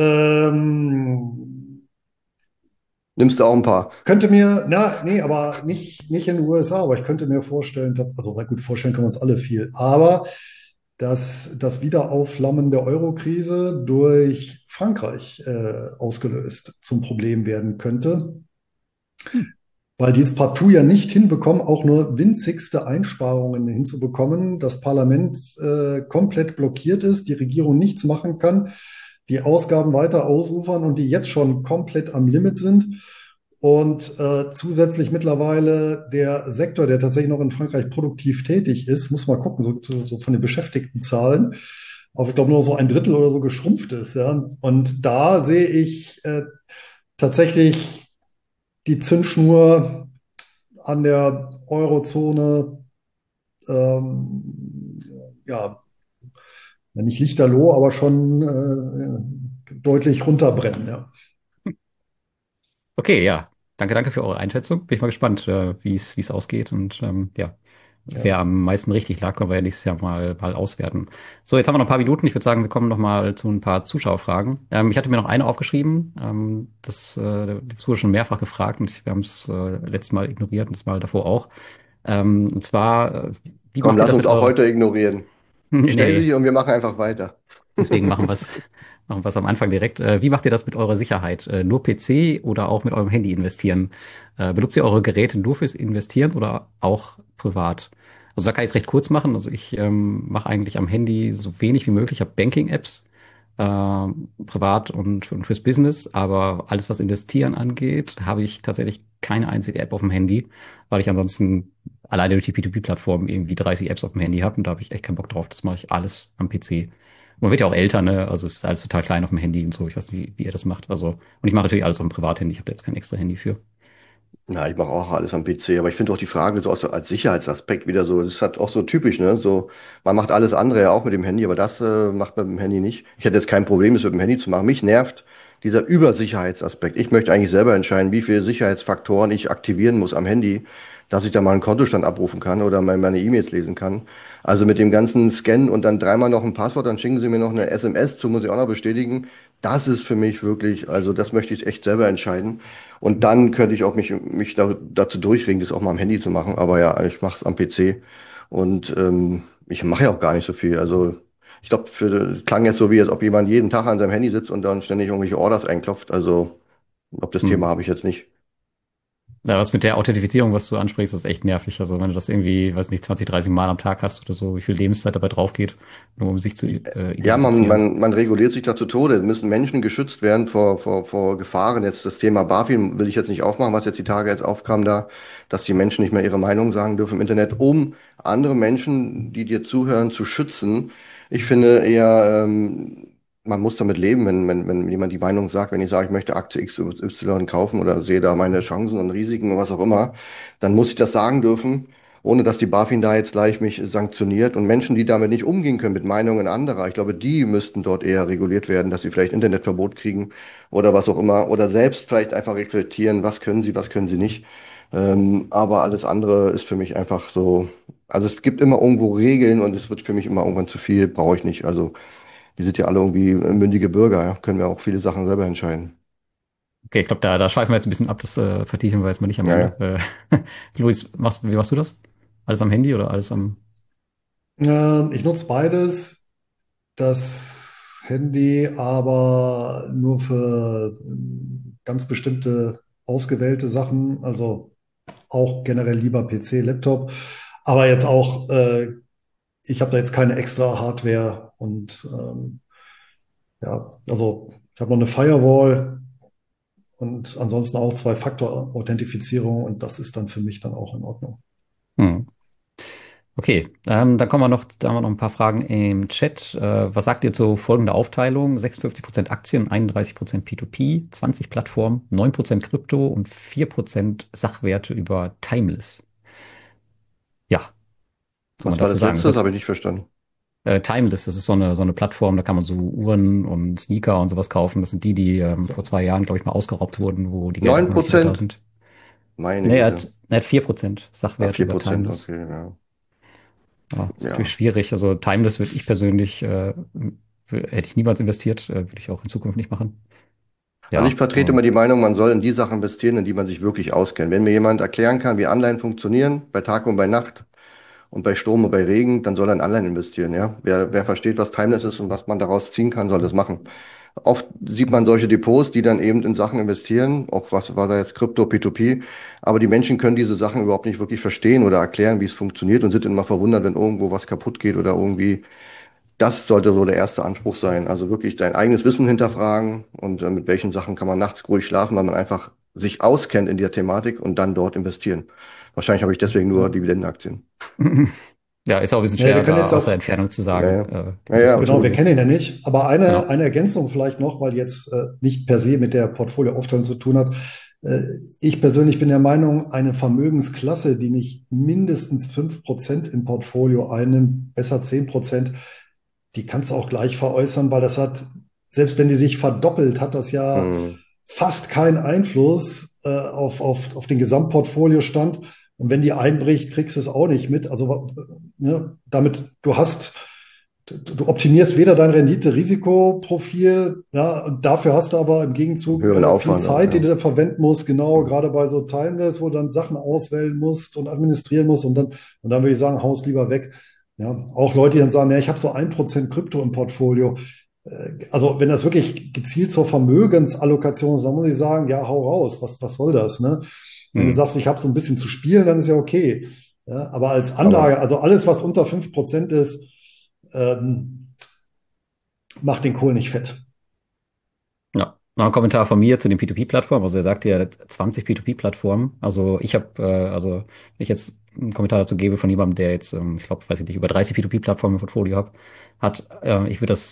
Nimmst du auch ein paar? könnte mir, na, nee, aber nicht in den USA, aber ich könnte mir vorstellen, dass, also na gut, vorstellen können wir uns alle viel, aber dass das Wiederaufflammen der Euro-Krise durch Frankreich ausgelöst zum Problem werden könnte, Hm. weil die es partout ja nicht hinbekommen, auch nur winzigste Einsparungen hinzubekommen, das Parlament komplett blockiert ist, die Regierung nichts machen kann, die Ausgaben weiter ausufern und die jetzt schon komplett am Limit sind. Und zusätzlich mittlerweile der Sektor, der tatsächlich noch in Frankreich produktiv tätig ist, muss mal gucken, so von den Beschäftigtenzahlen, auf, ich glaube, nur so ein Drittel oder so geschrumpft ist. Ja? Und da sehe ich tatsächlich die Zündschnur an der Eurozone, ja, nicht lichterloh, aber schon deutlich runterbrennen. Ja. Okay, ja. Danke für eure Einschätzung. Bin ich mal gespannt, wie es ausgeht und ja, Ja. wer am meisten richtig lag, können wir ja nächstes Jahr mal auswerten. So, jetzt haben wir noch ein paar Minuten. Ich würde sagen, wir kommen noch mal zu ein paar Zuschauerfragen. Ich hatte mir noch eine aufgeschrieben. Das wurde schon mehrfach gefragt und wir haben es letztes Mal ignoriert und das Mal davor auch. Und zwar, wie Komm, macht ihr lass das uns mit auch eurer... heute ignorieren. Nee, Stell nee. sie und wir machen einfach weiter. Deswegen machen wir es am Anfang direkt. Wie macht ihr das mit eurer Sicherheit? Nur PC oder auch mit eurem Handy investieren? Benutzt ihr eure Geräte nur fürs Investieren oder auch privat? Also da kann ich es recht kurz machen. Also ich mache eigentlich am Handy so wenig wie möglich. Ich habe Banking-Apps, privat und fürs Business. Aber alles, was Investieren angeht, habe ich tatsächlich keine einzige App auf dem Handy, weil ich ansonsten alleine durch die P2P-Plattform irgendwie 30 Apps auf dem Handy habe und da habe ich echt keinen Bock drauf. Das mache ich alles am PC. Man wird ja auch älter, ne? Also es ist alles total klein auf dem Handy und so. Ich weiß nicht, wie ihr das macht. Also, und ich mache natürlich alles auf dem Privathandy. Ich habe da jetzt kein extra Handy für. Na, ich mache auch alles am PC, aber ich finde auch die Frage so als Sicherheitsaspekt wieder so, das ist halt auch so typisch, ne? So, man macht alles andere ja auch mit dem Handy, aber das macht man mit dem Handy nicht. Ich hätte jetzt kein Problem, das mit dem Handy zu machen. Mich nervt dieser Übersicherheitsaspekt. Ich möchte eigentlich selber entscheiden, wie viele Sicherheitsfaktoren ich aktivieren muss am Handy, dass ich da mal einen Kontostand abrufen kann oder meine E-Mails lesen kann. Also mit dem ganzen Scannen und dann dreimal noch ein Passwort, dann schicken Sie mir noch eine SMS zu, muss ich auch noch bestätigen. Das ist für mich wirklich, also das möchte ich echt selber entscheiden. Und dann könnte ich auch mich dazu durchringen, das auch mal am Handy zu machen. Aber ja, ich mache es am PC. Und ich mache ja auch gar nicht so viel. Also ich glaube, klang jetzt so wie, als ob jemand jeden Tag an seinem Handy sitzt und dann ständig irgendwelche Orders einklopft. Also, ob das Hm. Thema habe ich jetzt nicht. Ja, was mit der Authentifizierung, was du ansprichst, ist echt nervig. Also wenn du das irgendwie, weiß nicht, 20, 30 Mal am Tag hast oder so, wie viel Lebenszeit dabei drauf geht, nur um sich zu Ja, man, identifizieren. man, man reguliert sich da zu Tode. Es müssen Menschen geschützt werden vor Gefahren. Jetzt das Thema BaFin will ich jetzt nicht aufmachen, was jetzt die Tage jetzt aufkam da, dass die Menschen nicht mehr ihre Meinung sagen dürfen im Internet, um andere Menschen, die dir zuhören, zu schützen. Ich finde eher, man muss damit leben, wenn jemand die Meinung sagt, wenn ich sage, ich möchte Aktie XY kaufen oder sehe da meine Chancen und Risiken und was auch immer, dann muss ich das sagen dürfen, ohne dass die BaFin da jetzt gleich mich sanktioniert. Und Menschen, die damit nicht umgehen können, mit Meinungen anderer, ich glaube, die müssten dort eher reguliert werden, dass sie vielleicht Internetverbot kriegen oder was auch immer. Oder selbst vielleicht einfach reflektieren, was können sie nicht. Aber alles andere ist für mich einfach so, also es gibt immer irgendwo Regeln und es wird für mich immer irgendwann zu viel, brauche ich nicht. Also die sind ja alle irgendwie mündige Bürger, ja, können wir auch viele Sachen selber entscheiden. Okay, ich glaube, da schweifen wir jetzt ein bisschen ab, das vertiefen wir jetzt mal nicht am Ja, Ende. ja. Luis, wie machst du das? Alles am Handy oder alles am... Ich nutze beides. Das Handy aber nur für ganz bestimmte ausgewählte Sachen, also auch generell lieber PC, Laptop, aber jetzt auch, ich habe da jetzt keine extra Hardware und ja, also ich habe noch eine Firewall und ansonsten auch Zwei-Faktor-Authentifizierung und das ist dann für mich dann auch in Ordnung. Hm. Okay, dann da haben wir noch ein paar Fragen im Chat. Was sagt ihr zu folgender Aufteilung? 56% Aktien, 31% P2P, 20 Plattformen, 9% Krypto und 4% Sachwerte über Timeless. Ja, was soll man Was war dazu das sagen? letzte? Das Also, habe ich nicht verstanden. Timeless, das ist so eine Plattform, da kann man so Uhren und Sneaker und sowas kaufen. Das sind die vor So. 2 Jahren, glaube ich, mal ausgeraubt wurden, wo die Gelder Neun immer noch nicht wieder da Prozent? sind. Meine Nee, Güte. er hat 4% Ah, Sachwerte über 4%, Timeless. okay, ja. Ja, ist natürlich Ja. schwierig. Also Timeless würde ich persönlich, hätte ich niemals investiert, würde ich auch in Zukunft nicht machen. Also ich Ja, vertrete immer die Meinung, man soll in die Sachen investieren, in die man sich wirklich auskennt. Wenn mir jemand erklären kann, wie Anleihen funktionieren, bei Tag und bei Nacht und bei Sturm und bei Regen, dann soll er in Anleihen investieren, ja. Wer versteht, was Timeless ist und was man daraus ziehen kann, soll das machen. Oft sieht man solche Depots, die dann eben in Sachen investieren, auch was war da jetzt Krypto, P2P, aber die Menschen können diese Sachen überhaupt nicht wirklich verstehen oder erklären, wie es funktioniert und sind immer verwundert, wenn irgendwo was kaputt geht oder irgendwie. Das sollte so der erste Anspruch sein. Also wirklich dein eigenes Wissen hinterfragen und mit welchen Sachen kann man nachts ruhig schlafen, weil man einfach sich auskennt in der Thematik und dann dort investieren. Wahrscheinlich habe ich deswegen nur Ja. Dividendenaktien. ja, ist auch ein bisschen Naja, wir schwer, können da jetzt aus der auch, Entfernung zu Ja, sagen, ja. Ja, wie das ja, genau, wir absolut. funktioniert. kennen ihn ja nicht, aber Genau. eine Ergänzung vielleicht noch, weil jetzt nicht per se mit der Portfolioaufteilung zu tun hat. Äh, Ich persönlich bin der Meinung, eine Vermögensklasse, die nicht mindestens 5% im Portfolio einnimmt, besser 10%, die kannst du auch gleich veräußern, weil das hat, selbst wenn die sich verdoppelt, hat das ja Hm. fast keinen Einfluss auf den Gesamtportfoliostand. Und wenn die einbricht, kriegst du es auch nicht mit. Also ne, damit du optimierst weder dein Rendite-Risikoprofil, ja, und dafür hast du aber im Gegenzug Höheren viel Aufwand auch, Zeit, die ja. du da verwenden musst, genau, Hm. gerade bei so Timeless, wo du dann Sachen auswählen musst und administrieren musst und dann würde ich sagen, haus lieber weg. Ja, auch Leute, die dann sagen, ja, ich habe so 1% Krypto im Portfolio. Also wenn das wirklich gezielt zur Vermögensallokation ist, dann muss ich sagen, ja, hau raus, was soll das, ne? Wenn du Hm. sagst, ich habe so ein bisschen zu spielen, dann ist ja okay. Ja, aber als Aber Anlage, also alles, was unter 5% ist, ähm, macht den Kohl nicht fett. Ja. Noch ein Kommentar von mir zu den P2P-Plattformen. Also er sagte ja 20 P2P-Plattformen. Also ich habe, also wenn ich jetzt einen Kommentar dazu gebe von jemandem, der jetzt, ich glaube, weiß ich nicht, über 30 P2P-Plattformen im Portfolio hat, ich würde das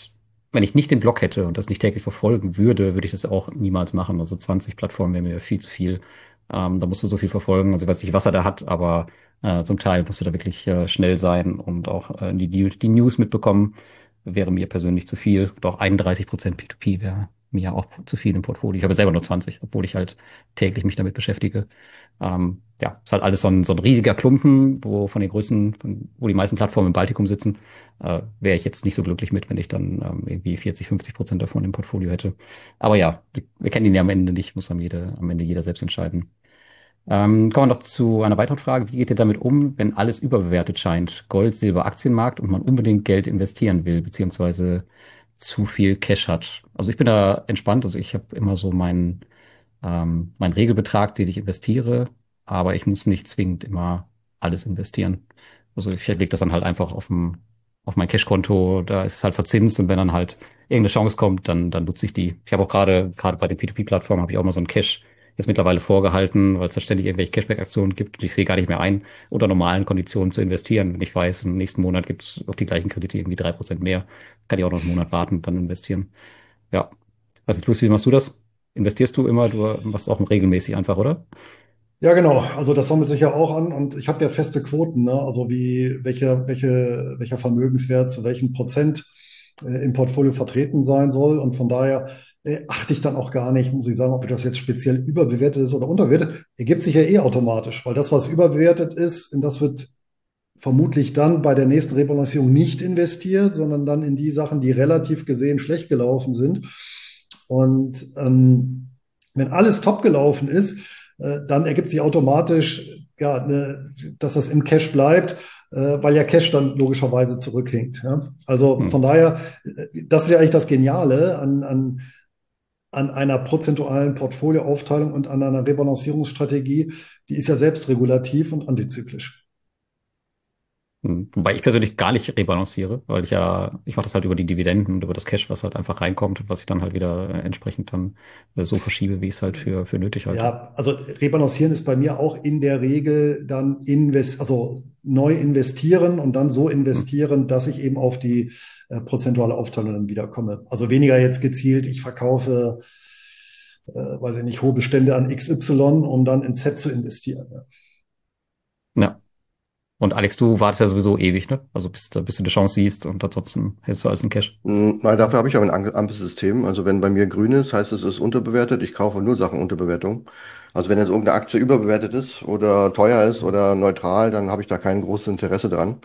wenn ich nicht den Blog hätte und das nicht täglich verfolgen würde, würde ich das auch niemals machen. Also 20 Plattformen wäre mir viel zu viel. Da musst du so viel verfolgen. Also ich weiß nicht, was er da hat, aber zum Teil musst du da wirklich schnell sein und auch die News mitbekommen. Wäre mir persönlich zu viel. Doch 31% P2P wäre mir auch zu viel im Portfolio. Ich habe selber nur 20, obwohl ich halt täglich mich damit beschäftige. Ja, ist halt alles so ein riesiger Klumpen, wo von den Größen, wo die meisten Plattformen im Baltikum sitzen, wäre ich jetzt nicht so glücklich mit, wenn ich dann irgendwie 40, 50% davon im Portfolio hätte. Aber ja, wir kennen ihn ja am Ende nicht, muss am Ende jeder selbst entscheiden. Kommen wir noch zu einer weiteren Frage. Wie geht ihr damit um, wenn alles überbewertet scheint? Gold, Silber, Aktienmarkt und man unbedingt Geld investieren will, beziehungsweise zu viel Cash hat? Also ich bin da entspannt. Also ich habe immer so meinen Regelbetrag, den ich investiere, aber ich muss nicht zwingend immer alles investieren. Also ich lege das dann halt einfach auf mein Cash-Konto, da ist es halt verzinst und wenn dann halt irgendeine Chance kommt, dann nutze ich die. Ich habe auch gerade bei den P2P-Plattformen habe ich auch mal so einen Cash jetzt mittlerweile vorgehalten, weil es da ständig irgendwelche Cashback-Aktionen gibt und ich sehe gar nicht mehr ein, unter normalen Konditionen zu investieren. Wenn ich weiß, im nächsten Monat gibt es auf die gleichen Kredite irgendwie 3% mehr, kann ich auch noch einen Monat warten und dann investieren. Ja. Weiß nicht, Lucy, wie machst du das? Investierst du immer? Du machst auch regelmäßig einfach, oder? Ja, genau. Also das sammelt sich ja auch an und ich habe ja feste Quoten, ne? Also welcher Vermögenswert zu welchem Prozent im Portfolio vertreten sein soll. Und von daher achte ich dann auch gar nicht, muss ich sagen, ob das jetzt speziell überbewertet ist oder unterbewertet. Ergibt sich ja eh automatisch, weil das, was überbewertet ist, in das wird vermutlich dann bei der nächsten Rebalancierung nicht investiert, sondern dann in die Sachen, die relativ gesehen schlecht gelaufen sind. Und wenn alles top gelaufen ist, dann ergibt sich automatisch, ja, dass das im Cash bleibt, weil ja Cash dann logischerweise zurückhinkt. Ja? Also Hm. von daher, das ist ja eigentlich das Geniale an einer prozentualen Portfolioaufteilung und an einer Rebalancierungsstrategie. Die ist ja selbstregulativ und antizyklisch. Wobei ich persönlich gar nicht rebalanciere, weil ich mache das halt über die Dividenden und über das Cash, was halt einfach reinkommt und was ich dann halt wieder entsprechend dann so verschiebe, wie ich es halt für nötig halte. Ja, also rebalancieren ist bei mir auch in der Regel dann also neu investieren und dann so Hm. investieren, dass ich eben auf die prozentuale Aufteilung dann wiederkomme. Also weniger jetzt gezielt, ich verkaufe, weiß ich nicht, hohe Bestände an XY, um dann in Z zu investieren. Ja. Ja. Und Alex, du wartest ja sowieso ewig, ne? Also bis du eine Chance siehst und ansonsten hältst du alles in Cash. Nein, dafür habe ich aber ein Ampelsystem. Also wenn bei mir grün ist, heißt es, es ist unterbewertet. Ich kaufe nur Sachen unter Bewertung. Also wenn jetzt irgendeine Aktie überbewertet ist oder teuer ist oder neutral, dann habe ich da kein großes Interesse dran.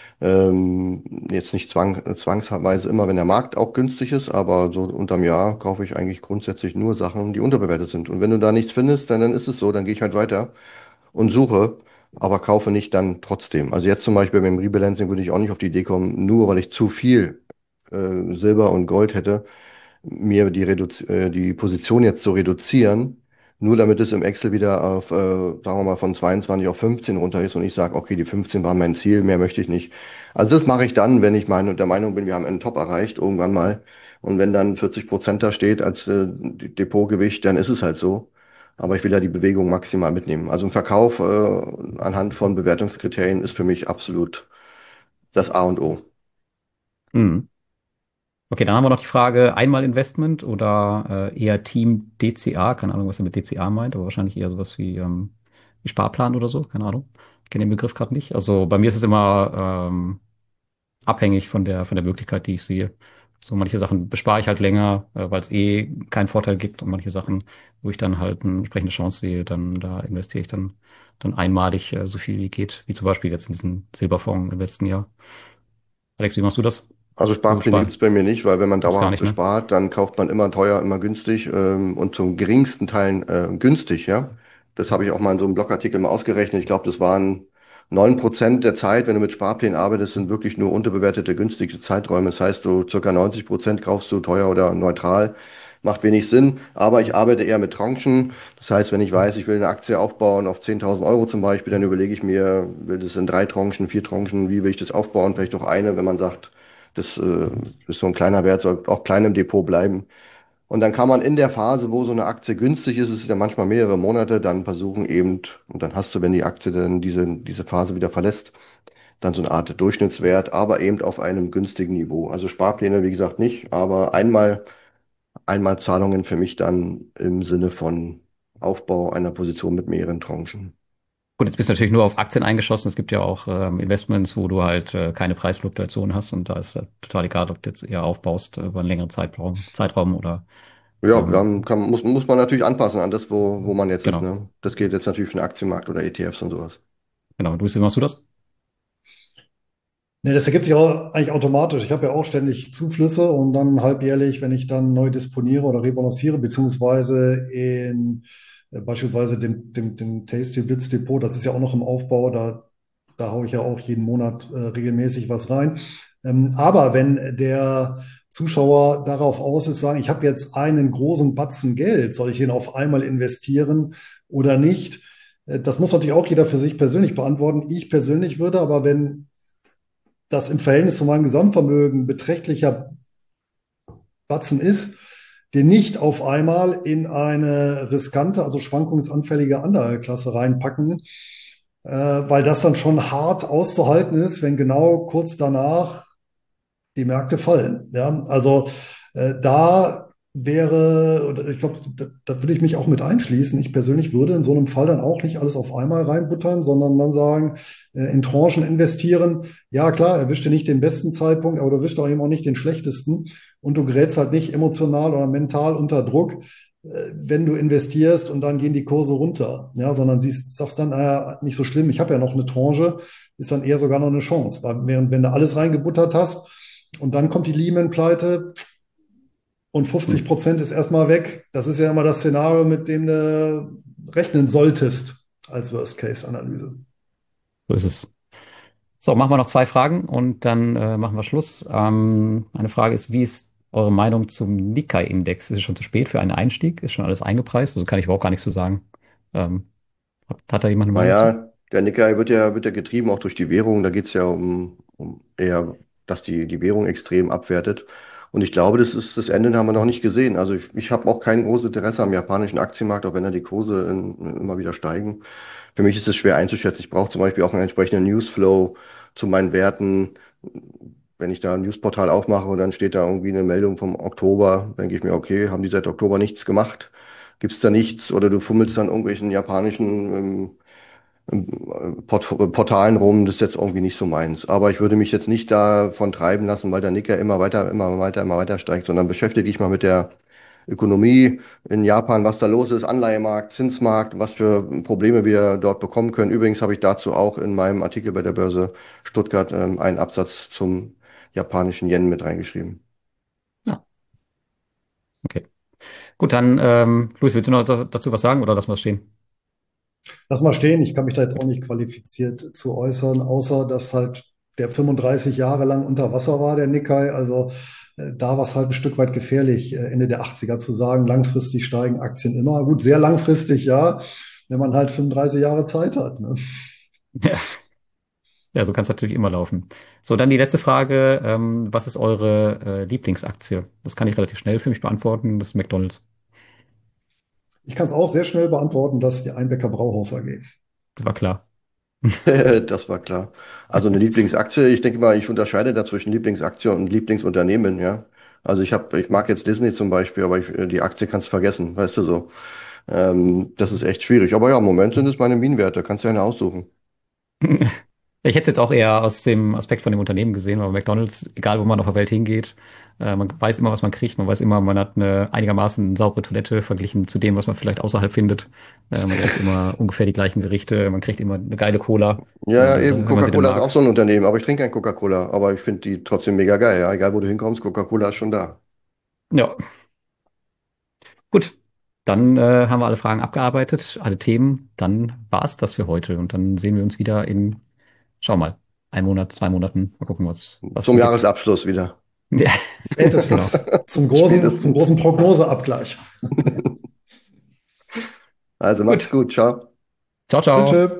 Jetzt nicht zwangsweise immer, wenn der Markt auch günstig ist, aber so unterm Jahr kaufe ich eigentlich grundsätzlich nur Sachen, die unterbewertet sind. Und wenn du da nichts findest, dann ist es so, dann gehe ich halt weiter und suche, aber kaufe nicht dann trotzdem. Also jetzt zum Beispiel beim Rebalancing würde ich auch nicht auf die Idee kommen, nur weil ich zu viel Silber und Gold hätte, mir die Position jetzt zu reduzieren, nur damit es im Excel wieder auf, sagen wir mal, von 22 auf 15 runter ist und ich sage, okay, die 15 waren mein Ziel, mehr möchte ich nicht. Also das mache ich dann, wenn ich der Meinung bin, wir haben einen Top erreicht, irgendwann mal. Und wenn dann 40% da steht als Depotgewicht, dann ist es halt so. Aber ich will ja die Bewegung maximal mitnehmen. Also ein Verkauf anhand von Bewertungskriterien ist für mich absolut das A und O. Hm. Okay, dann haben wir noch die Frage, einmal Investment oder eher Team DCA, keine Ahnung, was er mit DCA meint, aber wahrscheinlich eher sowas wie Sparplan oder so, keine Ahnung. Ich kenne den Begriff gerade nicht. Also bei mir ist es immer abhängig von der Möglichkeit, die ich sehe. So manche Sachen bespare ich halt länger, weil es keinen Vorteil gibt und manche Sachen, wo ich dann halt eine entsprechende Chance sehe, dann da investiere ich dann einmalig so viel wie geht, wie zum Beispiel jetzt in diesen Silberfonds im letzten Jahr. Alex, wie machst du das? Also Du Sparpläne gibt spar es bei mir nicht, weil wenn man Gibt's gar dauerhaft nicht, ne? bespart, dann kauft man immer teuer, immer günstig und zum geringsten Teilen günstig, ja. Das habe ich auch mal in so einem Blogartikel mal ausgerechnet. Ich glaube, das waren 9% der Zeit, wenn du mit Sparplänen arbeitest, sind wirklich nur unterbewertete, günstige Zeiträume. Das heißt, du circa 90% kaufst du teuer oder neutral. Macht wenig Sinn, aber ich arbeite eher mit Tranchen. Das heißt, wenn ich weiß, ich will eine Aktie aufbauen auf 10.000 Euro zum Beispiel, dann überlege ich mir, will das in 3 Tranchen, 4 Tranchen, wie will ich das aufbauen? Vielleicht auch eine, wenn man sagt, das ist so ein kleiner Wert, soll auch klein im Depot bleiben. Und dann kann man in der Phase, wo so eine Aktie günstig ist, es ist ja manchmal mehrere Monate, dann versuchen eben, und dann hast du, wenn die Aktie dann diese Phase wieder verlässt, dann so eine Art Durchschnittswert, aber eben auf einem günstigen Niveau. Also Sparpläne, wie gesagt, nicht, aber einmal Zahlungen für mich dann im Sinne von Aufbau einer Position mit mehreren Tranchen. Gut, jetzt bist du natürlich nur auf Aktien eingeschossen. Es gibt ja auch Investments, wo du halt keine Preisfluktuation hast und da ist total egal, ob du jetzt eher aufbaust über einen längeren Zeitraum oder Ja, ähm, dann muss man natürlich anpassen an das, wo man jetzt ist, genau, ne? Das geht jetzt natürlich für den Aktienmarkt oder ETFs und sowas. genau. Wie machst du das? Nee, das ergibt sich auch eigentlich automatisch. Ich habe ja auch ständig Zuflüsse und dann halbjährlich, wenn ich dann neu disponiere oder rebalanciere, beziehungsweise in beispielsweise dem Tasty Blitz Depot, das ist ja auch noch im Aufbau, da haue ich ja auch jeden Monat regelmäßig was rein. Aber wenn der Zuschauer darauf aus ist, sagen, ich habe jetzt einen großen Batzen Geld, soll ich den auf einmal investieren oder nicht? Das muss natürlich auch jeder für sich persönlich beantworten. Ich persönlich würde aber, wenn das im Verhältnis zu meinem Gesamtvermögen beträchtlicher Batzen ist, den nicht auf einmal in eine riskante, also schwankungsanfällige Anlageklasse reinpacken, weil das dann schon hart auszuhalten ist, wenn genau kurz danach die Märkte fallen. Ja, also da wäre, oder ich glaube, da würde ich mich auch mit einschließen. Ich persönlich würde in so einem Fall dann auch nicht alles auf einmal reinbuttern, sondern dann sagen, in Tranchen investieren. Ja, klar, erwischt dir nicht den besten Zeitpunkt, aber du erwischt auch eben auch nicht den schlechtesten. Und du gerätst halt nicht emotional oder mental unter Druck, wenn du investierst und dann gehen die Kurse runter. Ja, sondern sagst dann, nicht so schlimm, ich habe ja noch eine Tranche, ist dann eher sogar noch eine Chance. Weil während wenn du alles reingebuttert hast, und dann kommt die Lehman-Pleite und Hm, 50% ist erstmal weg. Das ist ja immer das Szenario, mit dem du rechnen solltest als Worst-Case-Analyse. so ist es. So, machen wir noch zwei Fragen und dann machen wir Schluss. Eine Frage ist, wie ist eure Meinung zum Nikkei-Index? Ist es schon zu spät für einen Einstieg? Ist schon alles eingepreist? Also kann ich überhaupt gar nichts zu sagen. Ähm, hat da jemand eine Meinung zu? Naja, der Nikkei wird ja getrieben auch durch die Währung. Da geht es ja um eher, dass die Währung extrem abwertet. Und ich glaube, das Ende haben wir noch nicht gesehen. Also ich habe auch kein großes Interesse am japanischen Aktienmarkt, auch wenn da die Kurse immer wieder steigen. Für mich ist es schwer einzuschätzen. Ich brauche zum Beispiel auch einen entsprechenden Newsflow zu meinen Werten. Wenn ich da ein Newsportal aufmache und dann steht da irgendwie eine Meldung vom Oktober, denke ich mir, okay, haben die seit Oktober nichts gemacht? Gibt es da nichts? Oder du fummelst dann irgendwelchen japanischen Portalen rum, das ist jetzt irgendwie nicht so meins. Aber ich würde mich jetzt nicht davon treiben lassen, weil der Nikkei immer weiter steigt, sondern beschäftige dich mal mit der Ökonomie in Japan, was da los ist, Anleihemarkt, Zinsmarkt, was für Probleme wir dort bekommen können. Übrigens habe ich dazu auch in meinem Artikel bei der Börse Stuttgart einen Absatz zum japanischen Yen mit reingeschrieben. Ja, okay. Gut, dann, Luis, willst du noch dazu was sagen oder lassen wir es stehen? Lass mal stehen, ich kann mich da jetzt auch Gut. nicht qualifiziert zu äußern, außer dass halt der 35 Jahre lang unter Wasser war, der Nikkei. Also da war es halt ein Stück weit gefährlich, Ende der 80er zu sagen, langfristig steigen Aktien immer. Gut, sehr langfristig, ja, wenn man halt 35 Jahre Zeit hat. Ne? Ja, ja, so kann es natürlich immer laufen. So, dann die letzte Frage. Was ist eure Lieblingsaktie? Das kann ich relativ schnell für mich beantworten. Das ist McDonald's. Ich kann es auch sehr schnell beantworten, dass die Einbecker Brauhaus AG. Das war klar. Das war klar. Also eine Lieblingsaktie, ich denke mal, ich unterscheide da zwischen Lieblingsaktie und Lieblingsunternehmen, ja. Also ich mag jetzt Disney zum Beispiel, aber die Aktie kannst du vergessen, weißt du so. Das ist echt schwierig. Aber ja, im Moment sind es meine Minenwerte, kannst du ja eine aussuchen. Ich hätte es jetzt auch eher aus dem Aspekt von dem Unternehmen gesehen, weil McDonald's, egal wo man auf der Welt hingeht, man weiß immer, was man kriegt. Man weiß immer, man hat eine einigermaßen saubere Toilette verglichen zu dem, was man vielleicht außerhalb findet. Man kriegt immer ungefähr die gleichen Gerichte. Man kriegt immer eine geile Cola, Ja, ja, eben, wenn man sie denn Coca-Cola ist auch mag. so ein Unternehmen, aber ich trinke kein Coca-Cola, aber ich finde die trotzdem mega geil, ja. Egal wo du hinkommst, Coca-Cola ist schon da. Ja, gut. Dann haben wir alle Fragen abgearbeitet, alle Themen. Dann war's das für heute. Und dann sehen wir uns wieder in, schau mal, 1 Monat, 2 Monaten. Mal gucken, was es Zum so gibt. Jahresabschluss wieder. Ja, genau. Spätestens zum Spätestens. großen Prognoseabgleich. Also macht's Gut. gut, ciao. Ciao, Tschüss. ciao. Tschüss.